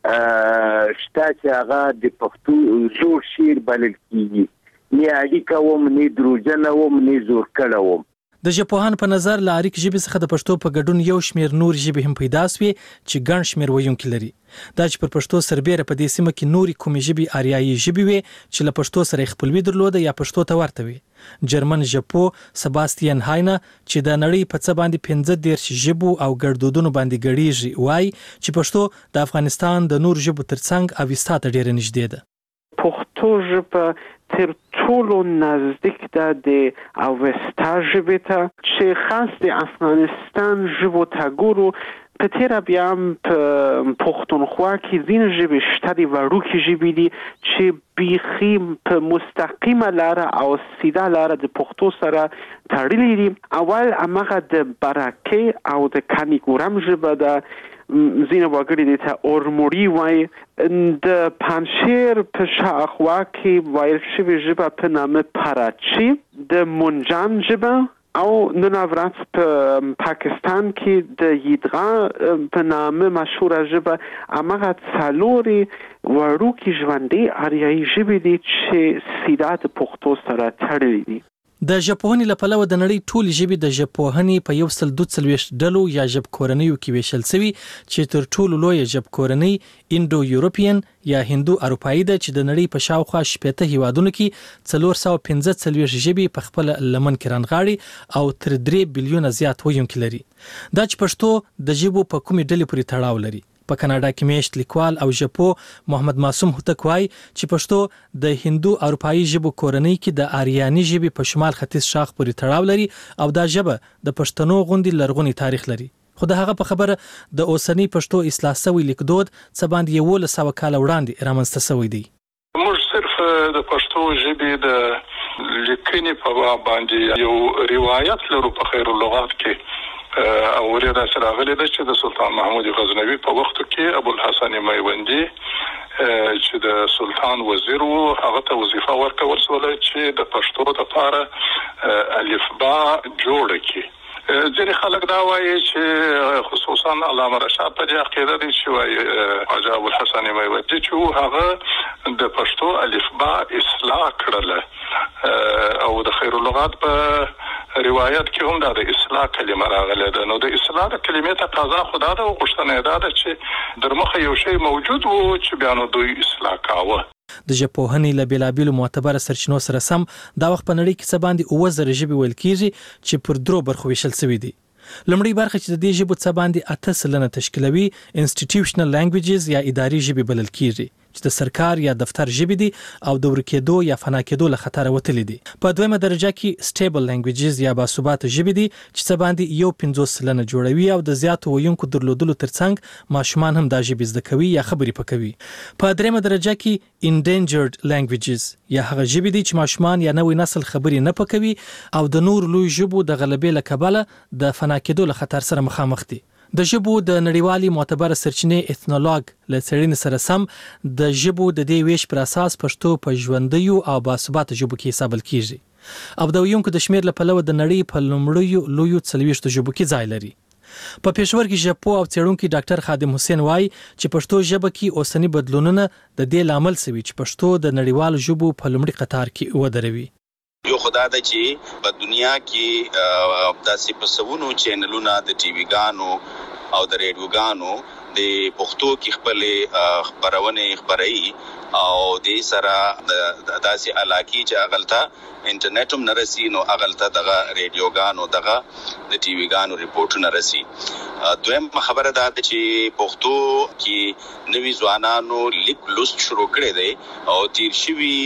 شته چې هغه د پښتو زوړ شعر بلل کېږي. نه اړیکه وم نه دروژنه وم نه زور کړه وم. د ژبپوهانو په نظر له آریک ژبې څخه د پښتو په ګډون یو شمېر نور ژبې هم پیدا سوې چې ګڼ شمېر ویونکي لري. دا چې پر پښتو سربېره په دې سیمه کې نورې کومې ژبې آریایي ژبې وې چې له پښتو سره یې خپلوي درلوده یا پښتو ته ورته وي. جرمن ژبپوه سباستین هاینه چې د نړۍ په څه باندې 15 ژبو او ګړدودونو باندې ګړیږي وایي چې پښتو د افغانستان د نور ژبو ترڅنګ اوستا ته ډېره نږدې ده. پښتو ژبه تر ټولو نزدیک ده د اوستا ژبې ته چې خاص د افغانستان ژبو ته ګورو. په تیره بیا هم په پښتونخوا کې ځینې ژبې شته د وړوکې ژبې دي چې بیخي په مستقیمه لاره او سیده لاره د پښتو سره تړلي دي. اول هماغه د برکې او د کانیګورم ژبه ده. ځینې وګړي دې ته اورموړي وایي. د پنجشیر په شاوخوا کې ویل شوې ژبه په نامه پراچی. د منجان ژبه او نن ورځ په پاکستان کې د یدغا په نامه مشهور ژبه امغه څلوري وړوکي ژوندۍ آریایي ژبې دي چې سیده د پښتو سره تړلې دي. د ژبپوهنې له پلوه د نړۍ ټولې ژبې د ژبپوهنې په 142 ډلو یا ژبکورنیو کې ویشل شوي چې تر ټولو لویه ژبکورنۍ انډو یورپین یا هندو اروپایي ده چې د نړۍ په شاوخوا 80 هیوادونو کې 445 ژبې په خپل لمن کې رانغاړي او تر 3 بلیونه زیات ویونکي لري. دا چې پښتو د ژبو په کومې ډلې پورې تړاو لري. په کاناډا کې میشت لیکوال او ژبپوه محمد معصوم هوتک وایي چې پښتو د هندو اروپایي ژبو کورنۍ کې د آریاني ژبې په شمال ختیځ شاخ پورې تړاو لري او دا ژبه د پښتنو غوندي لرغونی تاریخ لري. خو د هغه په خبره د اوسنی پښتو اصلاح شوی لیکدود څه باندې 1100 کال وړاندې رامنځته شوی دی. موږ صرف د پښتو ژبې د لیکنې په باندې یو روایت لرو په خیر اللغات کې او ورته سره غلي ده چې د سلطان محمود غزنوي په وخت کې ابو الحسن میوندی چې د سلطان وزیر وو هغه ته وظیفه ورکول شوه چې د پښتو لپاره الفبا جوړ کړي. ځینې خلک دا وایي چې خصوصا علامه رشاد په دې عقیده دي چې وایي حاجی ابو الحسن میوندی چې هغه د پښتو الفبا اصلاح کړله او د خیر اللغات په روایت کې هم د اصلاح کلمه راغله ده. نو د اصلاح د کلمې تقاضا خدا ده او غوښتنه ده چې درمخه یو شی موجود وو چې بیا نو دوی اصلاح کاوه. د ژبپوهنې له بیلابیلو معتبره سرچینو سره سم دا وخت په نړۍ کې څه باندې 9000 ژبې ویل کیږي چې پر درو برخو ویشل شوي دي. لومړی برخه چې د دې ژبو څه باندې 8% تشکیلوي انسټیټیوشنل لانګویجز یا اداري ژبې بلل کیږي چې د سرکار یا دفتر ژبې دي او د ورکېدو یا فنا کېدو له خطر وتلې دي. په دویمه درجه کې سټیبل لانګویجز یا باثباته ژبې دي چې څه باندې 1.5% جوړوي او د زیاتو ویونکو درلودلو ترڅنګ ماشومان هم دا ژبې زده کوي یا خبرې پکوي. په دریمه درجه کې انډینجرډ لانګویجز یا هغه ژبې دي چې ماشومان یا نوې نسل خبرې نه پکوي او د نور لوی ژبو د غلبې له کبله د فنا کېدو له خطر سره مخامخ دي. د ژبو د نړیوالي معتبره سرچینې ایتنولوګ له څېړنې سره سم د ژبو د دې ویش پر اساس پښتو په ژوندیو او باثباته ژبو کې حسابل کیږي او د ویونکو د شمیر له پلوه د نړۍ په لومړیو لویو 40 ژبو کې ځای لري. په پېښور کې ژبپوه او څېړونکي ډاکټر خادم حسین وایي چې پښتو ژبه کې اوسنی بدلونونه د دې لامل شوي چې پښتو د نړیوالو ژبو په لومړي قطار کې ودروي. یو خدای د چې په دنیا کې داسې پسونو چینلونه د ټي وي ګانو او د ریډیوګانو د پښتو کې خپل خبرونه خبري او د سره د داسې علاقې چې اغلطه انټرنیټ هم نرسي نو اغلطه دغه ریډیوګانو دغه د ټي وي ګانو ریپورټونه رسي. دویم خبره ده چې پښتو کې نوی ځوانانو لیک لوست شروع کړي دي او تیر شوي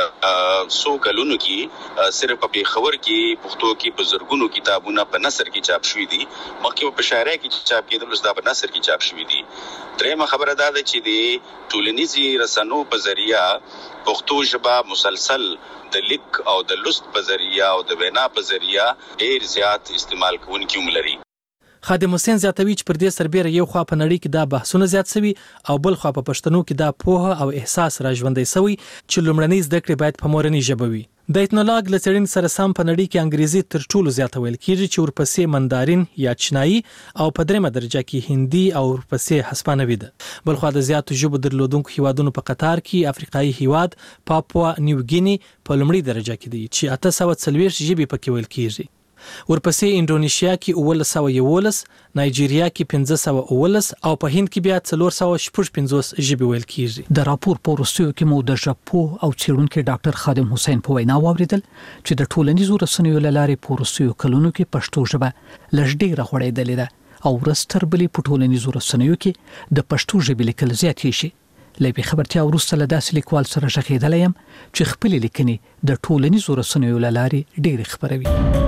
سو کلونو کې صرف په خبر کې پښتو کې بزرګونو کتابونه په نثر کې چاپ شوي دي مخکې په شاعرۍ کې چاپ کېدل اوس دا په نثر کې چاپ شوي دي. درېمه خبره ده چې د ټولنیزي رسنو په ذریعہ پښتو ژبه مسلسل د لیک او د لوست په ذریعہ او د وینا په ذریعہ ډېر زیات استعمال کوونکي هم لري. خادم حسین زیاتوي چې پر دې سربېره یو خوا په نړۍ کې دا بحثونه زیات شوي او بل خوا په پښتنو کې دا پوهه او احساس را ژوندی شوی چې لومړنۍ زده کړې باید په مورنۍ ژبه وي. د ایتنولوګ له څېړنې سره سم په نړۍ کې انګریزي تر ټولو زیاته ویل کیږي چې ورپسې مندارین یا چینایي او په دریمه درجه کې هندي او ورپسې هسپانوي ده. بل خوا د زیاتو ژبو درلودونکو هیوادونو په قطار کې افریقایي هیواد پاپوا نیو ګینی په لومړۍ درجه کې دی چې 840 ژبې پکې ویل کیږي. ورپسې انډونیشیا کې 1111 نایجیریا کې 1519 او په هند کې بیا 455 ژبې ویل کیږي. د راپور په وروستیو کې مو د ژبپوه او څېړونکي ډاکټر خادم حسین په وینا واوریدل چې د ټولنیزو رسنیو له لارې په وروستیو کلونو کې پښتو ژبه لږ ډېره غوړېدلې ده او ورستر بلې په ټولنیزو رسنیو کې د پښتو ژبې لیکل زیاتې شي. لې خبرتیا وروسته له داسې لیکوال سره شخېدلې يم چې خپل لیکنې د ټولنیزو رسنیو له لارې ډېر خبروي.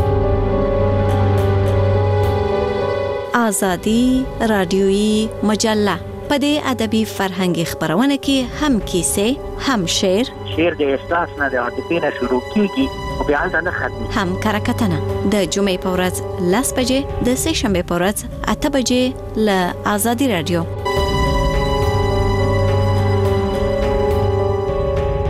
آزادی رادیویی مجله په دې ادبي فرهنګي خبرونه کې هم کیسې هم شعر د احساس نه د عاطفې نه شروع کیږي او بیا نه ختمي هم کرکټنه د جمعې په ورځ 10 بجې د سه شنبه په ورځ 8 بجې له آزادی رادیو.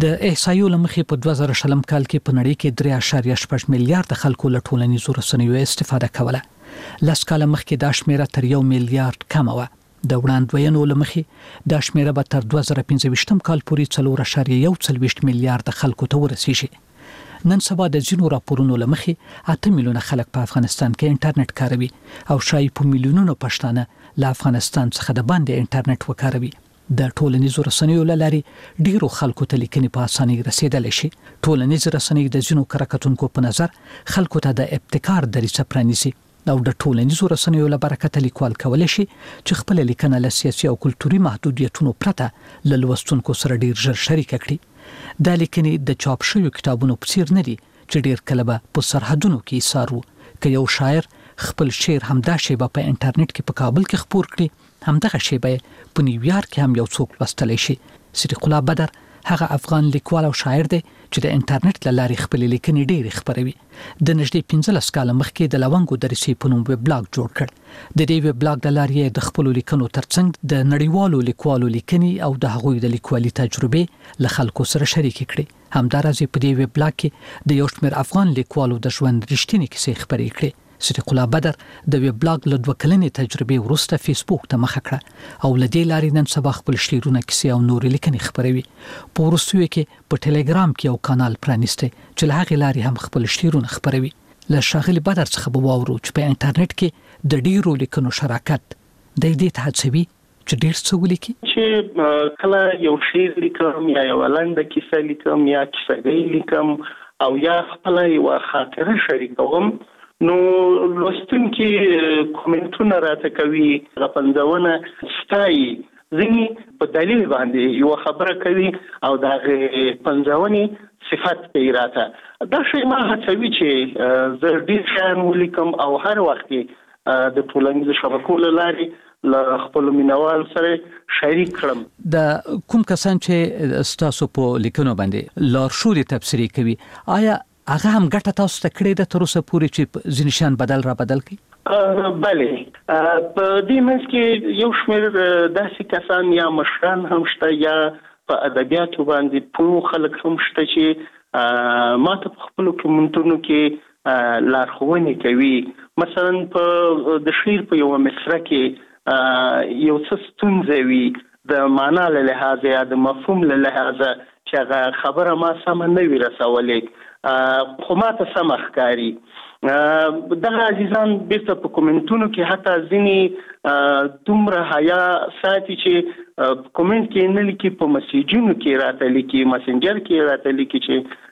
د احصایو لمخې په 2020 کال کې په نړۍ کې 3.8 میلیارډ خلکو له ټولنیزو رسنیو استفاده کوله. لس کاله مخکې دا شمیره تر 1 میلیارډ کم وه. د وړاندوینو لمخې دا شمیره به تر 2025 کال پورې 4.1 میلیارډ خلکو ته ورسیږي. نن سبا د ځینو راپورونو لمخې 8 میلیونه خلک په افغانستان کې انټرنیټ کاروي او شاید په میلیونونو پښتانه له افغانستان څخه د باندې انټرنیټ وکاروي. د ټولنیزو رسنیو لارې ډیرو خلکو ته لیکنې په اسانۍ رسیدلی شي. ټولنیز رسنۍ د ځینو کارکتونکو په نظر خلکو ته د ابتکار دریڅه پرانیزي او د ټولنیزو رسنیو له برکته لیکوال کولی شي چې خپل لیکنه له سیاسي او کلتوري محدودیتونو پرته له لوستونکو سره ډیر ژر شریک کړي. دا لیکنې د چاپ شویو کتابونو په څیر نه دي چې ډیر کله به په سرحدونو کې ایثار وو. که یو شاعر خپل شعر همدا شیبه په انټرنیټ کې په کابل کې خپور کړي، همدغه شیبه په نیویارک کې هم یو څوک لوستلی شي. صدیق الله بدر هغه افغان لیکوال او شاعر دی چې د انټرنیټ له لارې خپل لیکنې ډېرې خپروي. د نږدې 15 کاله مخکې د لونګو درسي په نوم ویب بلاګ جوړ کړ. د دې ویب بلاګ د لارې د خپل لیکنو ترڅنګ د نړیوالو لیکوالو لیکنې او د هغوی د لیکوالي تجربې له خلکو سره شریک کړي. همدارنګه په دې ویب بلاګ کې د یو شمېر افغان لیکوالو د ژوند رښتینې کیسې خپرې کړي. صدیق الله بدر د ویب بلاګ له 2 کلنې تجربې وروسته فیسبوک ته مخه کړه او له دې لارې نن سبا خپل شعرونه، کیسې او نورې لیکنې خپروي. په وروستیو کې په ټلګرام کې یو کانال پرانیسته چې له هغې لارې هم خپل شعرونه خپروي. له ښاغلي بدر څخه به واورو چې په انټرنیټ کې د ډیرو لیکنو شراکت د دې ته هڅوي چې ډیر څه ولیکي. چې کله یو شعر لیکم یا یو لنډه کیسه لیکم یا کیسه لیکم او یا خپل یو خاطره شریکوم، نو لوستونکي کومنټونه راته کوي، غپندونه ستایي، ځینې په دلیل باندې یو خبره کوي او د پنځونې صفات کوي راته. دا شی ما هڅوي چې زه ډېر شیان ولیکم او هر وخت د ټولنیزو شبکو له لارې له خپل مینوال سره شریک کړم. د کوم کسان چې ستاسو په لیکنو باندې لارښود تبصرې کوي، آیا هغه هم ګټه تاسو ته کړې ده تر اوسه پورې چې ځینې شیان بدل کړي؟ بله، په دې منځ کې یو شمېر داسې کسان یا مشران هم شته یا په ادبیاتو باندې پوه خلک هم شته چې ما ته په خپلو کومنټونو کې لارښوونې کوي. مثلا په د شعر په یوه مصره کې یو څه ستونزه وي د معنا له لحاظه یا د مفهوم له لحاظه چې هغه خبره ما سمه نه وي رسولی، خو ما ته سمه ښکاري. دغه عزیزان بیرته په کومنټونو کې حتی ځینې دومره حیا ساتي چې کومنټ کې نه لیکي، په میسیجونو کې راته لیکي، مسنجر کې راته لیکي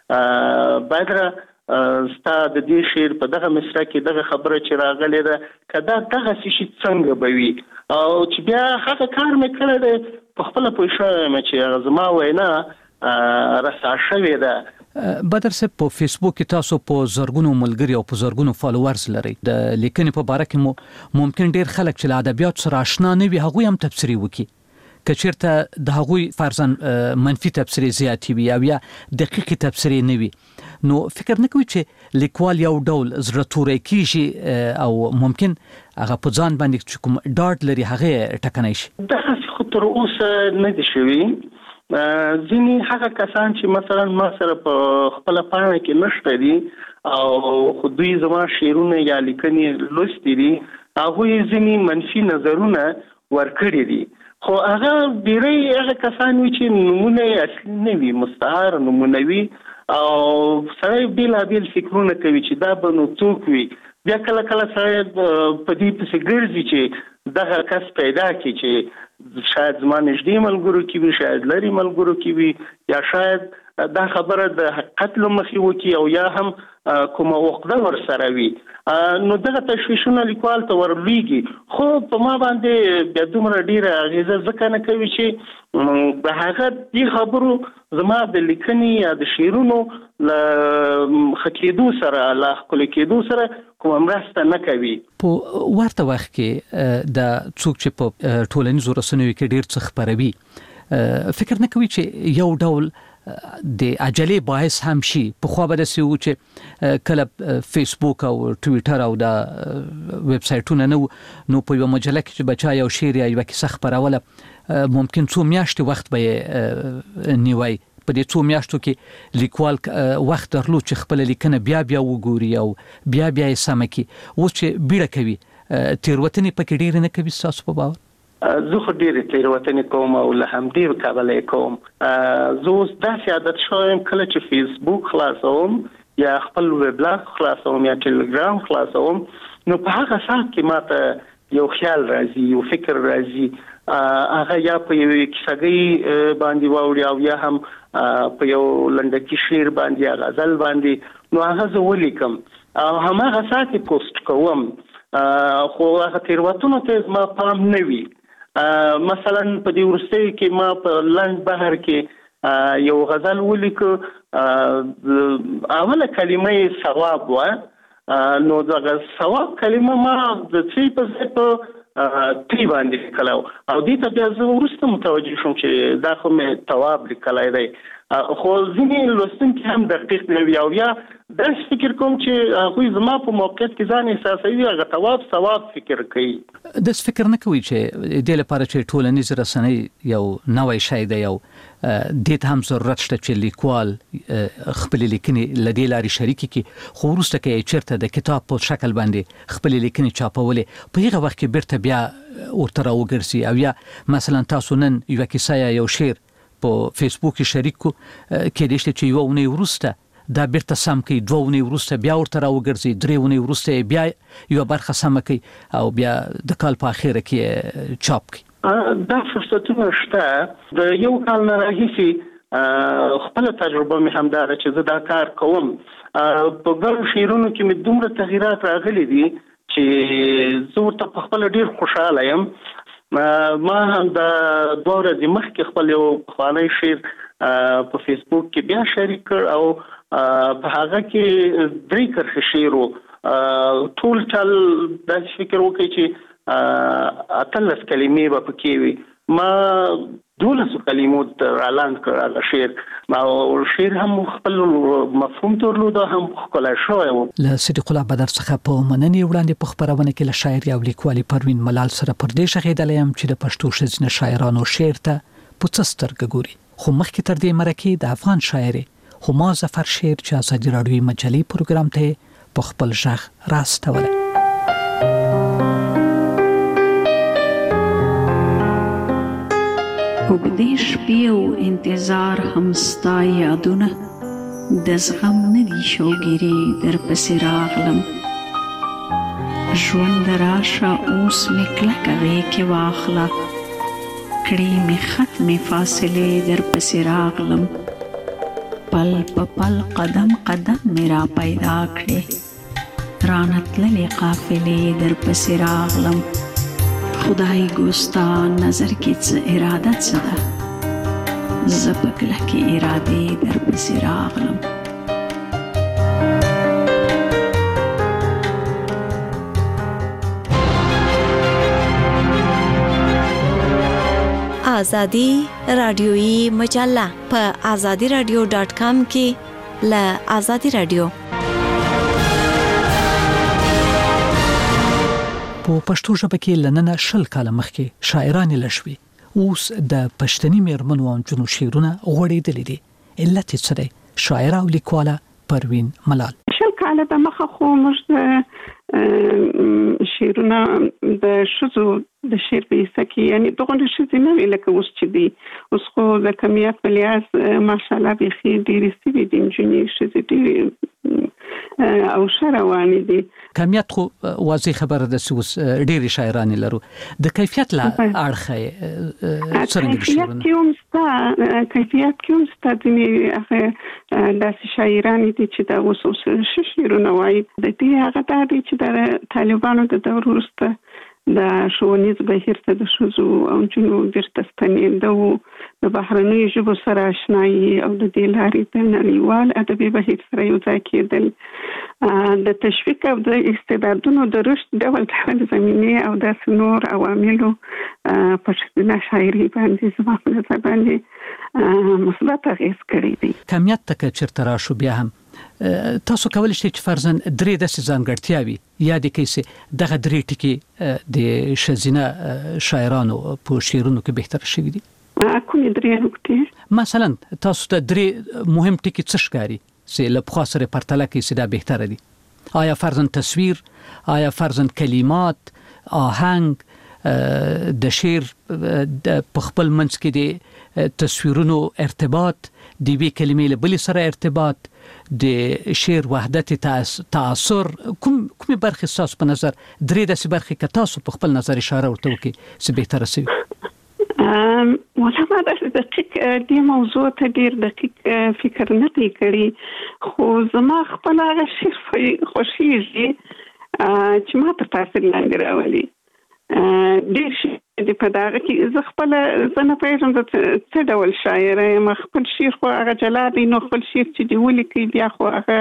چې بدره ستا د دې شعر په دغه مصره کې دغه خبره چې راغلې ده که دا دغسې شي څنګه به وي، او چې بیا هغه کار مې کړی دی په خپله پوه شوی یم چې زما وینا رسا شوې ده. بدر صاحب، په فیسبوک کې تاسو په زرګونو ملګري او په زرګونو فالوورز لرئ. د لیکنې په باره کې ممکن ډیر خلک چې له ادبیات سره آشنا نه وي هغوی هم تبصرې وکړي. که چېرته د هغوی فرضاً منفي تبصرې زیاتې وي او یا دقیقې تبصرې نه وي، نو فکر نه کوي چې لیکوال یو ډول زړه توری کېږي او ممکن هغه په ځان باندې چې کوم ډاډ لري هغه ټکنی شي؟ دغسې خو تر اوسه نه دي شوي. ځینې هغه کسان چې مثلا ما سره په خپله پاڼه کې نشته دي او خو دوی زما شعرونه یا لیکنې لوستي دي، هغوی ځینې منفي نظرونه ورکړي دي، خو هغه ډېری هغه کسان وي چې نومونه یې اصلي نه وي، مستعار نومونه وي او سړی بېلابېل فکرونه کوي چې دا به نو څوک وي. بیا کله کله سړی په دې پسې ګرځي چې دغه کس پیدا کړي چې شاید زما نږدې ملګرو کې وي، شاید لرې ملګرو کې وي، یا شاید دا خبره د حقیقت له مخې وکړي او یا هم کومه عقده ورسره وي. نو دغه تشویشونه لیکوال ته ورلویږي، خو په ما باندې بیا دومره ډېره اغېزه ځکه نه کوي چې د هغه دې خبرو زما د لیکنې یا د شعرونو له ښه کېدو سره، له ښکلي کېدو سره کومه مرسته نه کوي. په ورته وخت کې د څوک چې په ټولنیزو رسنیو کې ډېر څه خپروي، فکر نه کوي چې یو ډول د عجلې باعث هم شي؟ پخوا به داسې و چې کله فیسبوک او ټویټر او د ویب سایټونه نه و، نو په یوه مجله کې چې بچا یو شعر یا یوه کیسه خپروله ممکن څو میاشتې وخت به یې نیوی په دې څو میاشتو کې لیکوال وخت درلود چې خپل لیکنه بیا وګوري او بیا یې سم کړي، و چې بیړه کوي تیروتنې پکې ډېرې نه کوي ستاسو په باور؟ زه خو ډېرې تېروتنې کوم او له همدې کبله کوم. زه اوس داسې عادت شوی یم کله چې فیسبوک خلاصوم یا خپل ویبلاګ خلاصوم یا ټلګرام خلاصوم، نو په هغه ساعت کې ماته یو خیال راځي، یو فکر راځي، هغه یا په یو کیسهګۍ باندې واوړي او یا هم په یو لنډکی شعر باندې یا غزل باندې، نو هغه زه ولیکم او هماغه ساعت یې پوسټ کوم. خو هغه تېروتنو ته زما پام نه وي. مثلا په دې وروستیو کې ما په لنډ بهر کې یو غزل ولیکو، اوله کلمه یې ثواب وه، نو دغه ثواب کلمه ما د څه په ځای په تی باندې لیکلی او دې ته بیا زه وروسته متوجه شوم چې دا خو مې ثواب لیکلی دی. خو ځینې لوستونکي هم دقیق نه وي او یا داسې فکر کوم چې هغوی زما په موقعیت کې ځان احساسوي، هغه ثواب فکر کوي. داسې فکر نه کوي چې دې لپاره چې ټولنیز رسنۍ یو نوی شی دی او دې ته هم ضرورت شته چې لیکوال خپلې لیکنې له دې لارې شریکې کړي، خو وروسته که یې چېرته د کتاب په شکل باندې خپلې لیکنې چاپولې، په هغه وخت کې بیرته بیا ورته راوګرځي او یا مثلا تاسو نن یوه کیسه یا یو شعر په فیسبوک کې شریک کو، کېدای شي چې یوه اونۍ وروسته دا بیرته سم کوي، 2 اونۍ وروسته بیا ورته راوګرځي، 3 اونۍ وروسته بیا یوه برخه سمه کوي او بیا د کال په اخره کې چاپ کوي. دا فرصتونه شته. د یو کال نه راهیسې خپله تجربه مې همدا ده چې زه دا کار کوم. په ګڼو شعرونو کې مې دومره تغییرات راغلي دي چې زه ورته په خپله ډېر خوشحاله یم. ما هم د 2 ورځې مخکې خپل یو پخوانی شعر په فیسبوک کې بیا شریک کړ او په هغه کې 3 کرښې شعر و. ټول چل داسې فکر وکړي چې 18 کلمې به پکې وي. ما 12 کلمو رالاند کړ هغه شعر او شعر هم خپل مفهوم درلود او هم ښکلی شوی و. له صدیق الله بدر څخه په مننې وړاندې په خپرونه کې له شاعري او لیکوالي پروین ملال سره پر دې شغېدلی یم چې د پښتو ښځینه شاعرانو شعر ته په څه سترګه ګوري. خو مخکې تر دې مرکې د افغان شاعرې هما ظفر شعر چې ازادي راډیوي مجلې پروګرام ته په خپل غږ راستولی. اوږدې شپې او انتظار هم ستا یادونه، د زغم نه دي شوګیرې در پسې راغلم. ژوند راشه اوس مې کلکه غېږ کې واخله، کړې مې ختمې فاصلې در پسې راغلم. پل په پل قدم قدم مې را پیدا کړې، رانه تللې قافلې در پسې راغلم. خدای ګوستا نظر کې څه اراده څه ده، زه په کلکې ارادې در پسې راغلم. آزادی رادیویی مجله په azadiradio.com کې له آزادی رادیو. په پښتو ژبه کې لننه 20 کاله مخکې شاعران لشوي، اوس د پښتني میرمنو او نجونو شعرونه غوړېدلي دي. علت څه دی؟ شاعره او لیکواله پروین ملال. 20 کاله د مخه خو موږ شعرونه د ښځو د شعر په حصه کې یعنې دغه ښځې نه وي لکه اوس چې دي. اوس خو د کمیت په لحاظ ماشاءالله بیخي ډېرې سوي دي نجونې ښځې ډېرې او ښه روانې دي. کمیت خو واضح خبره ده چې اوس ډېرې شاعرانې لرو. د کیفیت له اړخه څرنګه دي شعرونه؟ کیفیت کې هم ستا ځینې هغه داسې شاعرانې دي چې دا اوس ښه شعرونه وایي. د دې هغه دا دی چې د طالبانو د دور وروسته د ښوونیز بهیر ته د ښځو او نجونو بیرته ستنېدو، د بهرنیو ژبو سره اشنایي او د دې لارې د نړیوال ادبي بهیر سره یو ځای کېدل، د تشویق او د استعدادونو د رشد ډول ډول زمینې او داسې نور عواملو په ښځینه شاعري باندې زما په نظر باندې مثبت اغېز کړی دی. کمیت ته که چېرته راشو بیا هم تاسو کولی شئ چې فرضاً 3 داسې ځانګړتیاوې یادې کړئ چې دغه 3 ټکي د ښځینه شاعرانو په شعرونو کې بهتر شوي دي. کومې 3 نکتې؟ مثلا تاسو ته درې مهم ټکي څه ښکاري چې له پخوا سره پرتله کوي چې دا بهتره دي؟ آیا فرضاً تصویر، آیا فرضاً کلمات، آهنګ، د شعر په خپل منځ کې د تصویرونو ارتباط، د یوې کلمې له بلې سره ارتباط، د شعر وحدت تاثر، کومې برخې ستاسو په نظر درې داسې برخې که تاسو په خپل نظر اشاره ورته وکړئ چې بهتره شوي؟ والله ما داسې دقیق دې موضوع ته ډېر دقیق فکر نه دی کړی، خو زما خپل هغه شعر خوښېږي چې ما ته تاثیر لاندې راولي. ډېر شي د په دغه کې زه خپل زه نه پوهېږم څه ډول شاعره یم. خپل شعر خو هغه جلا دی، نو خپل شعر چې دی ولیکي بیا خو هغه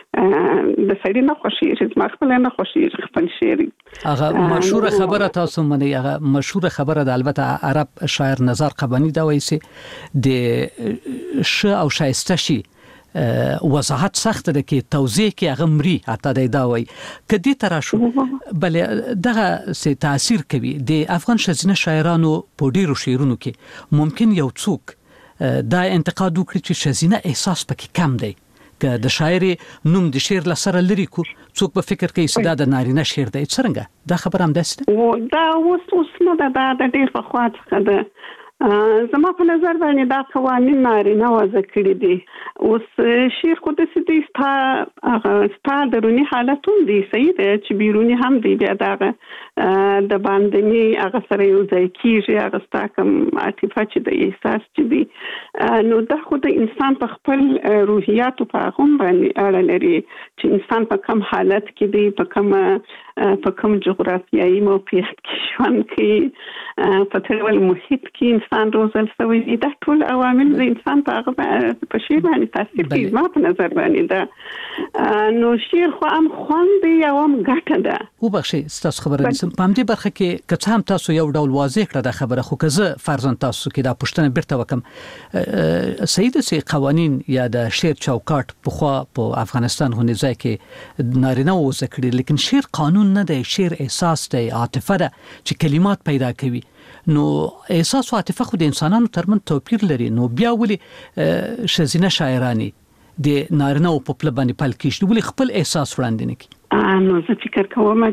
د سړي نه خوښېږي، زما خپله نه خوښېږي خپل شعر. هغه مشهوره خبره تاسو منئ، هغه مشهوره خبره ده، البته عرب شاعر نزار قبانی دا وایي چې د ښه او ښایسته شي وضاحت سخت ده کې توضیح کې هغه مري، حتی دا وایي که دې ته راشو بلې دغه څه تاثیر کوي. د افغان ښځینه شاعرانو په ډېرو شعرونو کې ممکن یو څوک دا انتقاد وکړي چې ښځینه احساس پکې کم دی، که د شاعر نوم د شعر له سره لري کو څوک به فکر کوي چې دا د نارینه شعر دی. څرنګه دا خبره همداسې ده؟ دا اوس نه ده، دا د ډېر پخوا څخه ده. زما په نظر باندې دا قوانین نارینه وضع کړي دي. اوس شعر خو داسې دی ستا دروني حالت هم دی، صحیح دی چې بیروني هم دی، بیا دغه د باندني هغه سره یو ځای کېږي، هغه ستا کوم عاطفه چې د احساس چې دی، نو دا خو د انسان په خپل روحیاتو په هغه هم باندې اړه لري چې انسان په کوم حالت کې دی، په کوم جغرافیایي موقعیت کې ژوند کوي، په څه ډول محیط کې انسان روزل شوی دی. دا ټول عوامل د انسان په هغه په شعر باندې تاثیر کوي. زما په نظر باندې ده، نو شعر خو هم خوند دی او هم ګټه ده. وبخښئ ستاسو خبره نیسم په همدې برخه کې که څه هم تاسو یو ډول واضح کړه دا خبره، خو که زه فرضاً تاسو کې دا پوښتنه بیرته وکم، صحیح ده چې قوانین یا د شعر چوکاټ پخوا په افغانستان غونې ځای کې نارینه وضع کړي، لیکن شعر قانون نه دی، شعر احساس دی، عاطفه ده چې کلمات پیدا کوي. نو احساس او عاطفه خو د انسانانو ترمن توپیر لري، نو بیا ولې ښځینه شاعرانی د نارینه په پله باندې پل کېږي، ولې خپل احساس وړاندې نه کوي؟ نو زه فکر کوم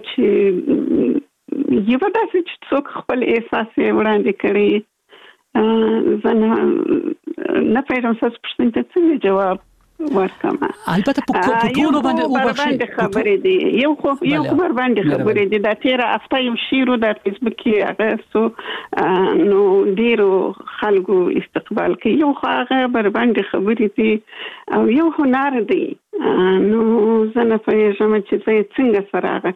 چې یو داسې چې څوک خپل احساس وړاندې کړي، زه نه پوهېږم ستاسو پوښتنې ته څنګه جواب ورکم. البته په ټولو باندې خبرې دي، یو خو بر باندې خبرې دي. دا تیره هفته یو شعر د فیسبوک کې هغه سو نو ډیرو خلکو استقبال کوي، یو خو هغه بر باندې خبرې دي او یو هنر دی. نو زه نه پوهېږم چې زه څنګه سره هغه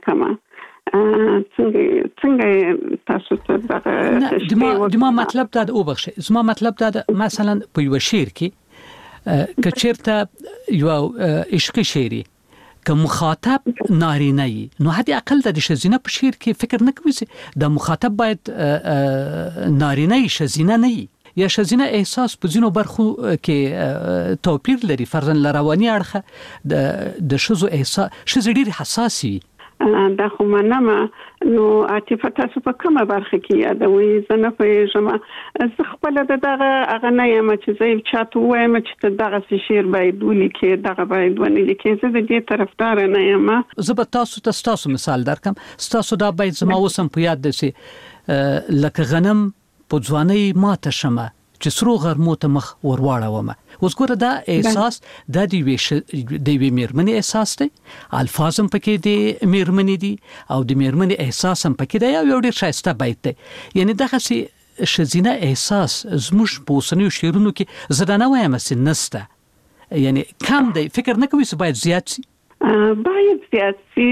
کومه څنګه تاسو ته دغه دما مطلب دا وبخښئ، زما مطلب دا مثلا په یو شعر کې که چیرته یو عشقي شعري که مخاطب نارینه وي، نو حد اقل د ښځینه په شعر کې فکر نه کوي چې د مخاطب باید نارینه وي، ښځینه نه وي، یا ښځینه احساس په ځینو برخو کې توپیر لري. فرضاً له رواني اړخه د ښځو احساس، ښځې ډېرې حساسې وي. دا خو منمه، نو عاطفه تاسو په کومه برخه کې یادوي؟ زه نه پوهېږم. زه خپله دغه هغه نه یم چې زه یو چاته ووایم چې دغسې شعر باید ولیکې، دغه باید ونه لیکې. زه د دې طرفداره نه یم. زه به تاسو ته ستاسو مثال درکم. ستاسو دا باید زما اوس هم په یاد دی چې لکه غنم په ځوانۍ ماته شمه چې سرو غرمو ته مخ ورواړومه. اوس ګوره دا احساس دا د یوې میرمنې احساس دی، الفاظ هم پکې د میرمنې دي او د میرمنې احساس هم پکې دی، یو ډېر ښایسته بیت دی. یعنی دغسې ښځینه احساس زموږ په اوسنیو شعرونو کې زه دا نه وایم چې نشته، یعنی کم دی. فکر نه کوئ چې باید زیات شي؟ باید زیات شي.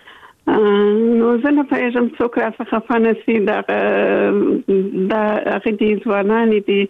نو زه نه پوهېږم څوک راڅخه خفه نه شي. دا هغې دي ځوانانې دي،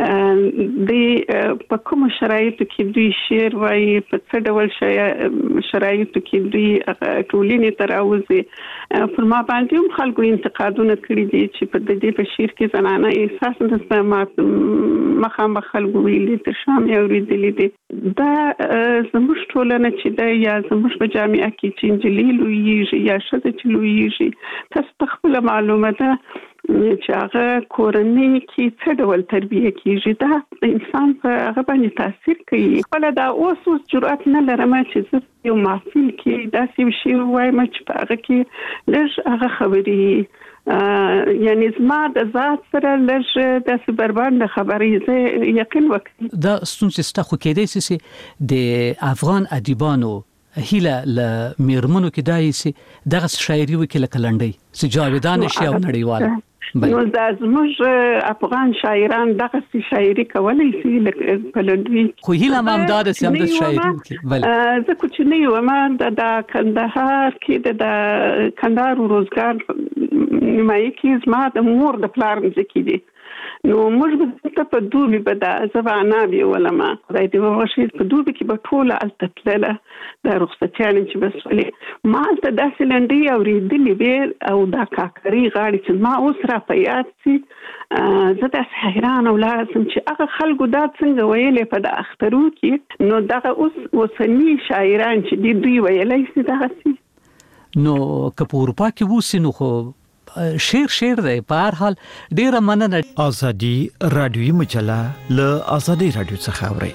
په کومو شرایطو کې دوی شعر وایي، په څه ډول شرایطو کې دوی ټولنې ته راوځي. پر ما باندې هم خلکو انتقادونه کړي دي چې په دې په شعر کې زنانه احساس نشته. ما مخامخ خلکو ویلي تر شام یې اورېدلي دي. دا زموږ ټولنه چې ده، یا زموږ په جامعه کې چې نجلۍ لویېږي یا ښځه چې لویېږي، تاسو ته خپله معلومه ده چې هغه کورنۍ کې څه ډول تربیه کیږي دا انسان په هغه باندې تاثیر کوي. خپل دا اوس جرأت نه لرم چې زه یو محفل کې داسې شی وایم چې په هغه کې لږ هغه خبري یعنی زما د ذات سره لږ داسې بربند خبرې زه یقین وکړم. دا ستونزې ستا خو کېدای شي د افغان ادیبانو هیله ل میرمنو کې دای شي دغه شاعري وکړي لکه لنډۍ چې جاویدان شي او نړیواله. نو دا زموږ افغان شاعران دغه شاعري کولای شي لکه په لنډۍ خو هیله مامدار سي هم د شاعري وکړي. بله زه کوچنی وم د کندهار کې د کندهار روزګار نیمایي کې زما د مور د پلار مځکې دي. نو موږ به په دوبي به د زبانا بي ولما خدای دې وغوښي په دوبي کې به ټول التتله د رخصتیان چې بسولې ما ته داسې لنډي او ریدلې به او دا کاکري غاړي چې ما اوس را په یاد سي زه د حیران او لازم چې هغه خلکو دا څنګه ویلې په د اخترو کې نو دغه اوس وسنی شاعران چې دوی ویلې سي دغه سي نو که په اروپا کې ووسی نو خو شیر دی. په هر حال ډیره مننه. ازادي رادیوي مجله له ازادي رادیو څخه اوري.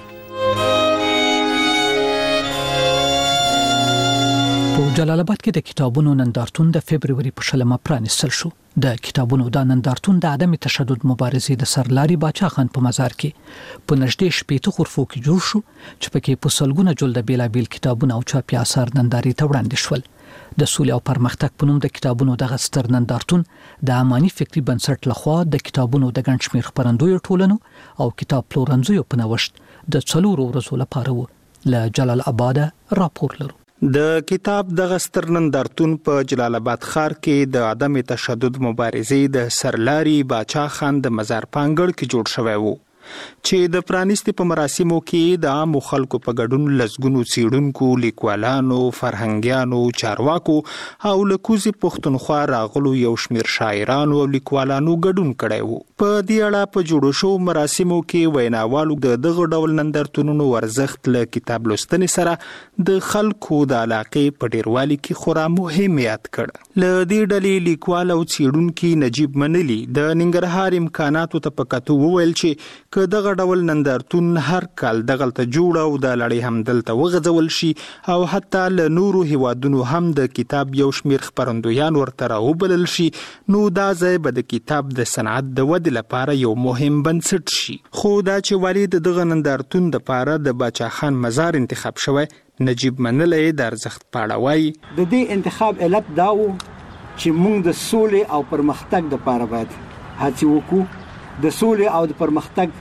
په جلال آباد کې د کتابونو نندارتون د فبرवरी په 20 پرانیستل شو. د کتابونو د نندارتون د عدم تشدد مبارزې د سرلاري باچا خان په مزار کې په نږدې شپېته غرفو کې جوړ شو چې پکې په سلګونه جلده بیلابیل کتابونه او چاپي آثار ننداري ته وړاندې شول. د سولې او پرمختګ په نوم د کتابونو د غستر نندارتون د اماني فکری بنسټ لخوا د کتابونو د ګڼ شمېر خپرندویو ټولنو او کتاب پلورنځیو په نوښت د 4 ورځو لپاره و. له جلال آباد راپور لرو. د کتاب د غستر نندارتون په جلال آباد ښار کې د عدم تشدد مبارزې د سرلاري باچا خان د مزار پانګړ کې جوړ شوی وو چې د پرانیستي په مراسمو کې د عام خلکو په ګډون لسګونو څېړونکو، لیکوالانو، فرهنګیانو، چارواکو او لکوزي پښتونخوا راغلو یو شمېر شاعرانو او لیکوالانو ګډون کړی وو. په دې اړه په جوړو شو مراسمو کې ویناوالو دغه ډول نندارتونونو ورزښت له کتاب لوستنې سره د خلکو د علاقې په ډیروالي کې خورا مهم یاد کړ. له دې ډلې لیکوال او څېړونکي نجیب منلی د ننګرهار امکاناتو ته په کتو وویل چې که دغه ډول نندارتون هر کال دغلته جوړ او د لړۍ هم دلته وغځول شي او حتی له نورو هیوادونو هم د کتاب یو شمېر خپرندویان ورته راوبلل شي نو دا ځای به د کتاب د صنعت د ودې لپاره یو مهم بنسټ شي. خو دا چې ولې د دغه نندارتون لپاره د باچا خان مزار انتخاب شوی نجیب منلی د ارزښت په اړه وایي. د دې انتخاب علت دا و چې موږ د سولې او پرمختګ لپاره باید هڅې وکړو. د سولې او د پرمختګ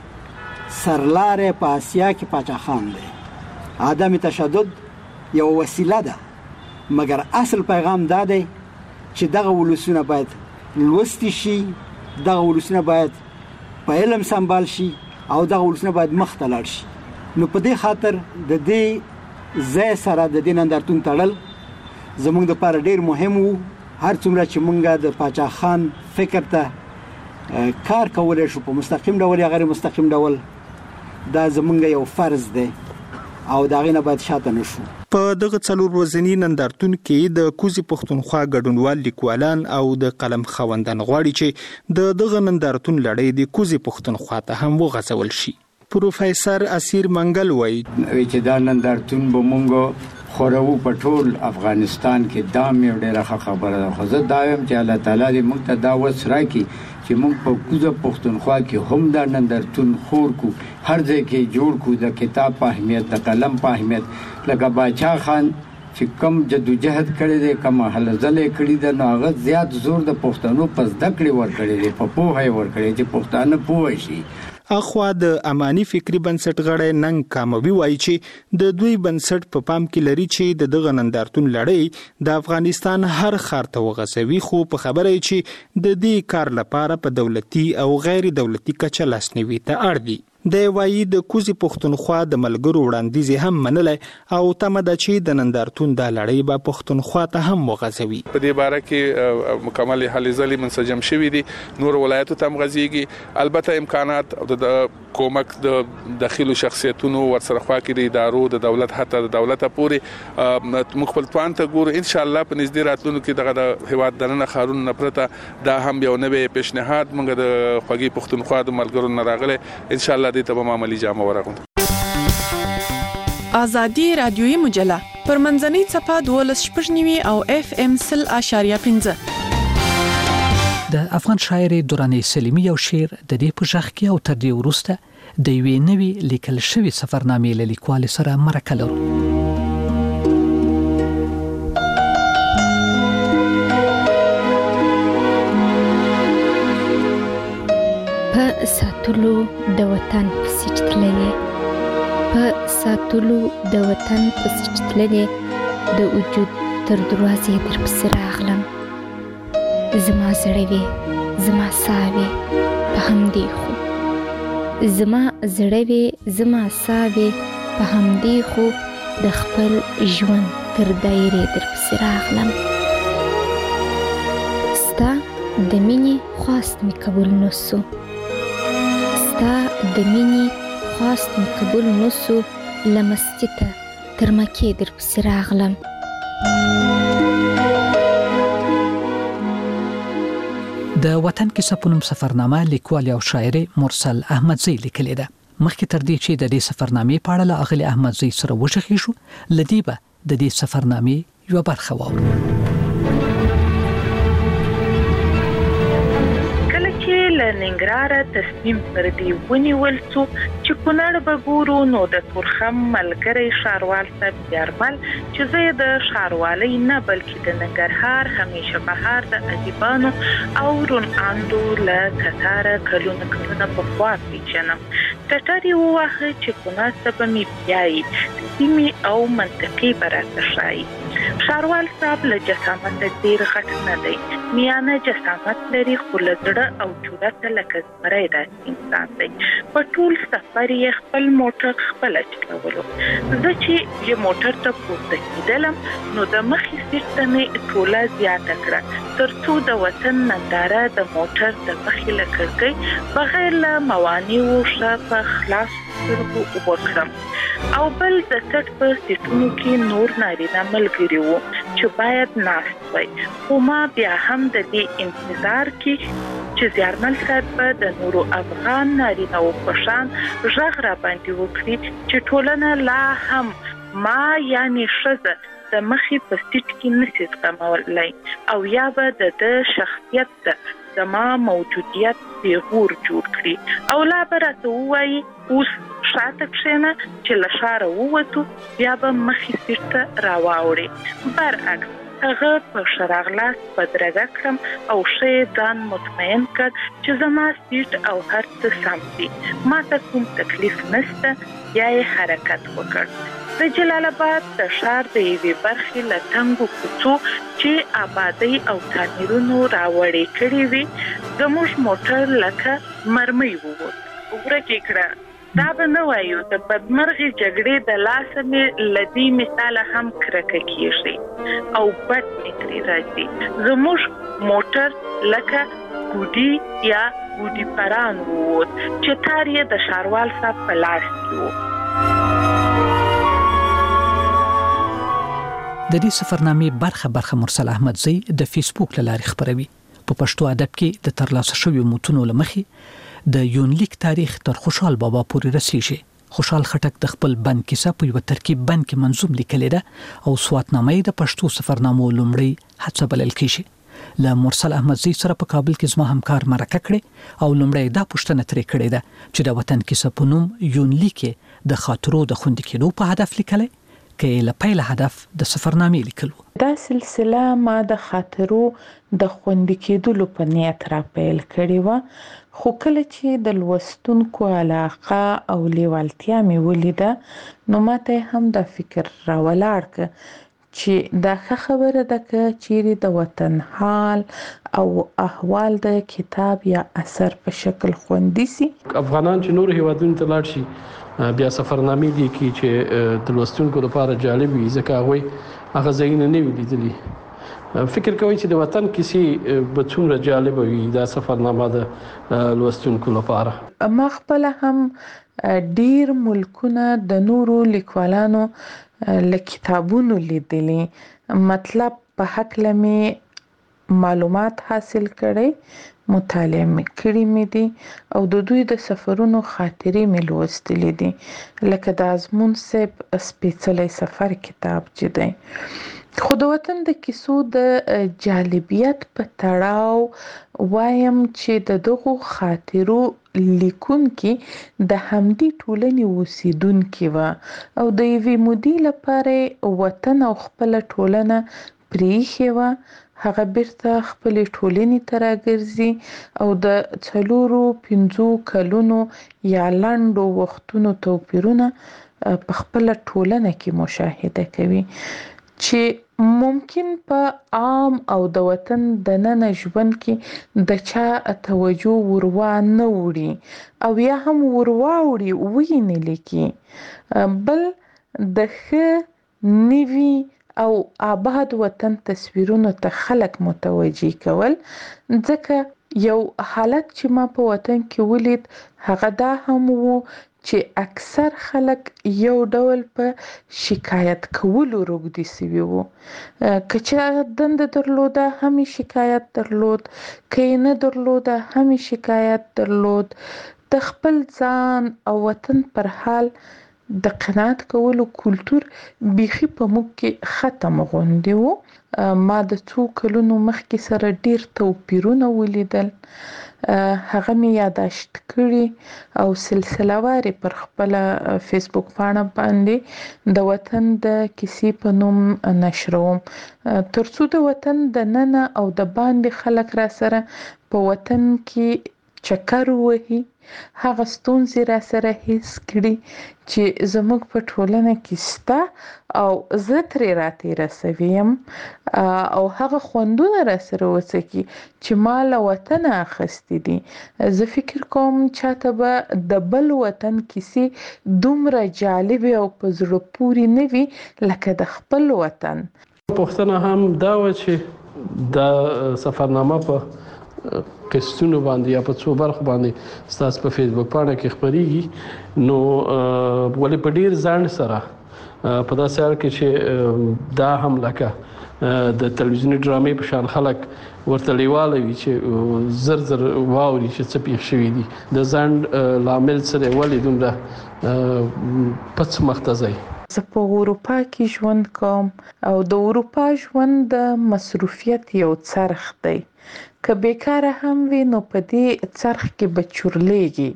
سرلارې په آسیا کې باچا خان دی. عدم تشدد یو وسیله ده مګر اصل پیغام دا دی چې دغه ولسونه باید لوستي شي، دغه ولسونه باید په علم سمبال شي او دغه ولسونه باید مخ ته لاړ شي. نو په دې خاطر د دې ځای سره د دې نندارتون تړل زموږ لپاره ډیر مهم وو. هر څومره چې موږ د باچا خان فکر ته کار کولای شو په مستقیم ډول یا غیر مستقیم ډول دا زمونږ یو فرض دی او دا غینه باید شاته نشو. په دغه 4 ورځنی نندارتون کې د کوزي پښتونخوا ګډونوال لیکوالان او د قلم خوندان غواړي چې دغه نندارتون لړۍ د کوزي پښتونخوا ته هم وغځول شي. پروفیسور اسیر منګل وایي چې دا نندارتون به مونږ خورو په ټول افغانستان کې دا مې ډېره خبره ده. خو زه دا وایم چې الله تعالی دې موږ ته دا وس راکړي چې موږ په کوزه پښتونخوا کې هم دا نندارتون خور کو، هر ځای کې جوړ کو، د کتاب په اهمیت، د قلم په اهمیت. لکه باچا خان چې کم جدوجہد کړی دی، کم هلې ځلې کړي ده، نو هغه زیات زور د پښتنو په زده کړې ورکړی دی، په پوهه یې ورکړی چې پښتانه پوه شي. اخوا د اماني فکری بنسټ غړی ننګ کاموي وایي چې د دوی بنسټ په پام کې لري چې د دغه نندارتون لړۍ د افغانستان هر ښار ته وغځوي، خو په خبره یې چې د دې کار لپاره په دولتي او غیر دولتي کچه لاسنیوي ته اړ دي. د وایي د کوزي پښتونخوا د ملګرو وړاندیز هم منلای او تمه ده چې د نندارتون د لړۍ به پښتونخوا ته هم وغځوي. په دې باره کې مکمل هلې ځلې منسجم شوي دي، نور ولایتو ته هم غځيږي. البته امکانات او د کومک د داخلي شخصیتونو ورسره خوا کې د ادارو د دولت حتی د دولت پورې مخبل توان ته ګورو. ان شاء الله په نږدې راتلونکو کې دغه د هیواد دننه خارون نپرته دا هم یو نوې پیشنهاد موږ د خوږی پښتونخوا د ملګرو نه راغله. ان شاء الله دې ته به عملی جامه ورغوند. ازادي رادیوي مجله پر منځنۍ صفه 12.9 او FM 0.5 د افغان شاعر دراني سلیمي یو شعر د دې په ژغ کې او تر دې وروسته د یوې نوې لیکل شوی سفرنامې له لیکوال سره مرکه لرو. په ساتلو د وطن پسې چتللې په ساتلو د وطن پسې چتللې د وجود تر دروازې در پسې راغلم. زما زړه وې زما ساه وې په همدې خو زما زړه وې زما ساه وې په همدې خو د خپل ژوند تر دایرې در پسې راغلم. ستا د مینې خواست مې قبول نسو، ستا د مینې خواست مې قبول نسو، لمستی ته تر مکې در پسې راغلم. د وطن کیسه په نوم سفرنامه لیکوال او شاعر مرسل احمدزی لیکلې ده. مخکې تر دې چې د دې سفرنامې په اړه له اغلی احمدزی سره وشخېږو، لدی به د دې سفرنامې یو برخه واورو. لننګرهار تصمیم پر دی ونیول څو چې کونړ به ګورو نو د تورخم ملګری ښاروال صاحب یارمل چې زه د ښاروالۍ نه بلکې د ننګرهار همیشه بهار د ادیبانو او روناندو له کتاره کلونه پخوا پیژنم. ټټر یې وواهه چې کونړ ته به مې بیایي، سیمې او منطقې به راته ښایي. ښاروال صاحب له جسامته ډېر غټ نه دی، میانه جسامت لري خو له زړه او جرأته لکه زمری داسې انسان دی. په ټول سفر یې خپل موټر خپله چلولو. زه چې یو موټر ته پورته کېدلم نو د مخې سیټ ته مې ټوله زیاته کړه تر څو د وطن ننداره د موټر د مخې له کړکۍ بغیر له موانعو ښه په خلاص سترګو وکړم. او بل د سټ په سیټونو کې نور نارینه ملګري وو چې باید ناست وای، خو ما بیا هم د دې انتظار کې چې زیارمل صاحب به د نورو افغان نارینه‌و په شان غږ را باندې وکړي چې ټولنه لا هم ما یعنې ښځه د مخې په سیټ کې نشي زغمولی او یا به د شخصیت ته زما موجودیت پیغور جوړ کړي او لا به راته ووایي اوس شاته کښېنه چې له ښاره ووتو بیا به مخې سیټ ته راواوړې. برعکس هغه په شراغلاس بدرګه کړم او ښه ځان مطمئن کړ چې زما سیټ او هر څه سم دي، ما ته کوم تکلیف نشته. بیا یې حرکت وکړ. د جلال آباد د ښار د یوې برخې له تنګو کوڅو چې آبادۍ او تعمیرونو راوړې کړې وې زموږ موټر لکه مرمۍ ووت. ورکې کړه. دا به نه وایو د بدمرغې جګړې د لاسه مې له دې مثاله هم کرکه کېږي او بد مې ترې راځي. زموږ موټر لکه ګوډي یا ګوډي پران ووت چې تار یې د ښاروال صاحب په لاس کې و. د دې سفرنامې برخه مرسل احمدزی د فیسبوک له لارې خبروي. په پښتو ادب کې د ترلاسه شویو متونو لمخې د یونلیک تاریخ تر خوشحال بابا پورې رسیږي. خوشحال خټک د خپل بند کیسه په یو ترکیب بند کې منظوم لیکلې ده او سواتنامه د پښتو سفرنامو لومړی هڅه بلل کیږي. له مرسل احمدزی سره په کابل کې زما همکار مرکه کړې او لومړی دا پوښتنه ترې کړې ده چې د وطن کیسه په نوم یونلیک د خاطرو د خوندي کېدو په هدف لیکلې کې له پیل هدف د سفرنامې لیکلو. دا سلسله ما د خاطرو د خوندي کېدلو په نیت را پیل کړې و، خو کله چې د لوستونکو علاقه او لیوالتیا مې ولیده نو ماته هم د فکر راولاړ ک چې دا خبره ده چې چیرې د وطن حال او احوال د کتاب یا اثر په شکل خوندي سي. افغانان چې نور هیوادونو ته لاړ شي بیا سفرنامې لیکي چې د لوستونکو لپاره جالب وي ځکه هغه ځایونه نه وي لیدلي. فکر کوي چې د وطن کیسې به څومره جالب وي دا سفرنامه د لوستونکو لپاره. ما خپل هم ډیر ملکونه د نورو لیکوالانو له کتابونو لیدلي، مطلب په حق لمه معلومات حاصل کړي، مطالعه مې کړي مې دي او د دوی د سفرونو خاطرې مې لوستلې دي، لکه د ازمون صاحب سپېڅلی سفر کتاب چې دی. خو د وطن د کیسو د جالبیت په تړاو وایم چې د دغو خاطرو لیکونکي د همدې ټولنې اوسیدونکي وه او د یوې مودې لپاره وطن او خپله ټولنه پرېښې وه. هغه بیرته خپلې ټولنې ته راګرځي او د 4-5 کلونو یا لنډو وختونو توپیرونه په خپله ټولنه کې مشاهده کوي چې ممکن په عام او د وطن د ننه ژوند کې د چا توجه وروا نه وړي او یا هم ورواوړي ویې نه لیکي، بل د ښه نوي او آباد وطن تصویرونو ته خلک متوجه کول. ځکه یو حالت چې ما په وطن کې ولید هغه دا هم وو چې اکثر خلک یو ډول په شکایت کولو روږدي سوي وو. که چا دنده درلوده هم شکایت درلود، که یې نه درلوده هم شکایت درلود. د خپل ځان او وطن پر حال د قناعت کولو کلتور بیخي په موږ کې ختم غوندې وو. ما د 2 کلونو مخکې سره ډیر توپیرونه ولیدل، هغه مې یاداشت کړي او سلسله واري پر خپل فیسبوک پاڼه باندې د وطن د کیسې په نوم نشروم، ترڅو د وطن د ننه او د باندې خلک را سره په وطن کې چکر وهي، هغه ستونزې را سره حس کړي چې زموږ په ټولنه کې سته او زه ترې راتېره سوې یم او هغه خوندونه را سره وڅکي چې ما له وطنه اخیستي دي. زه فکر کوم چاته به د بل وطن کیسې دومره جالبې او په زړه پورې نه وي لکه د خپل وطن. پوښتنه هم دا وه چې دا سفرنامه په قسطونو باندې یا په څو برخو باندې ستاسو په فیسبوک پاڼه کې خپریږي، نو ولې په ډیر ځان سره په داسې حال کې چې دا هم لکه د تلویزیوني ډرامې په شان خلک ورته لیواله وي چې زر زر واوري چې څه پیښ شوي دي، د ځان لامل سره ولې دومره پڅ مخته ځي. زه په اروپا کې ژوند کوم او د اروپا ژوند د مصروفیت یو څرخ دی، که بیکاره هم وي نو په دې څرخ کې به چورلیږي.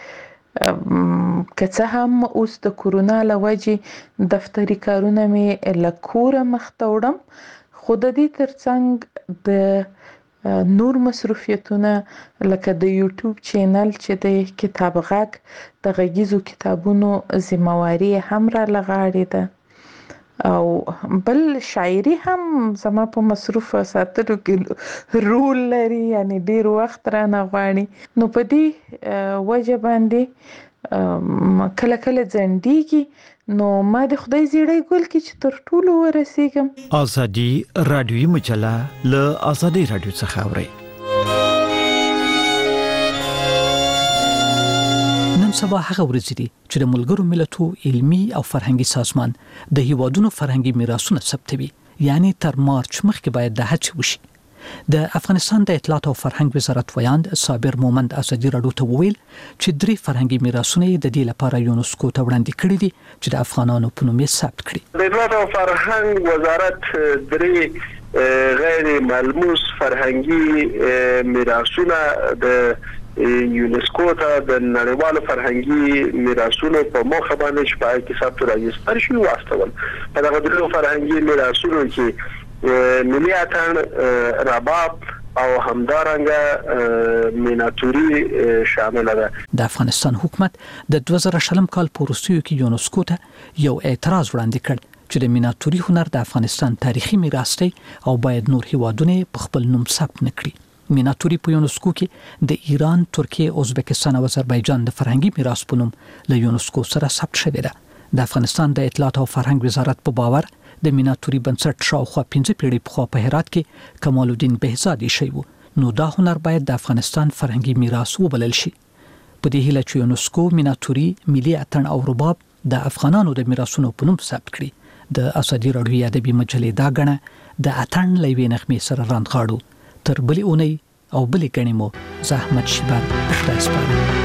که څه هم اوس د کورونا له وجې دفتري کارونه مې له کوره مخته وړم، خو د دې ترڅنګ د نور مصروفیتونه لکه د یوټیوب چینل چې د کتاب غږ د غږیزو کتابونو ذمہواري هم را لغاړې ده او بل شاعري هم زما په مصروف ساتلو کې رول لري، یعنی ډیر وخت رانه غواړي. نو په دې وجه باندې کله کله ځنډیږي، نو ما د خدای زیړی ګل کې چې تر ټولو ورسیږم. ازادي رادیوي مجله له ازادي رادیو څخه اوري. نن سبا هغه ورځ دي چې د ملګرو ملتو علمي او فرهنګي سازمان د هیوادونو فرهنګي میراثونه ثبتوي، یعنی تر مارچ مخکې باید د هڅې وشي. د افغانستان د اطلاعات او فرهنګ وزارت ویاند صابر مومند ازادي رادیو ته وویل چې 3 فرهنګي میراثونه د دې لپاره یونسکو ته وړاندې کړي دي چې د افغانانو په نوم یې ثبت کړي. د اطلاعات او فرهنګ وزارت 3 غیر ملموس فرهنګي میراثونه د یونسکو ته د نړیوالو فرهنګي میراثونو په موخه باندې چې په کې ثبت راځي شي واستول. په دغه درو فرهنګي میراثونو کې ملي اتڼ، رباب او همدارنګه میناتوري شامل ده. د افغانستان حکومت د 2020 کال په وروستیو کې یونسکو ته یو اعتراض وړاندې کړ چې د میناتوري هنر د افغانستان تاریخي میراث دی او باید نور هیوادونه په خپل نوم ثبت نکړي. میناتوري په یونسکو کې د ایران، ترکیه، ازبکستان او آذربایجان د فرهنګي میراث په نوم له یونسکو سره ثبت شوې ده. د افغانستان د اطلاعات او فرهنګ وزارت په باور د میناتوري بنسټ شاوخوا 15 پیړۍ پخوا په هرات کې کمال الدین بهزادي شوی و. نو دا هنر باید د افغانستان فرهنګي میراث وبلل شي. په دې هیله چې یونسکو میناتوري، ملي اتڼ او رباب د افغانانو د میراثونو په نوم ثبت کړي. د ازادي راډیو ادبي مجلې دا غنه د اتڼ لوي نغمې سره راند غاړو. تر بلې اونۍ او بلې غنې مو زحمت شبر پښتو سپارم.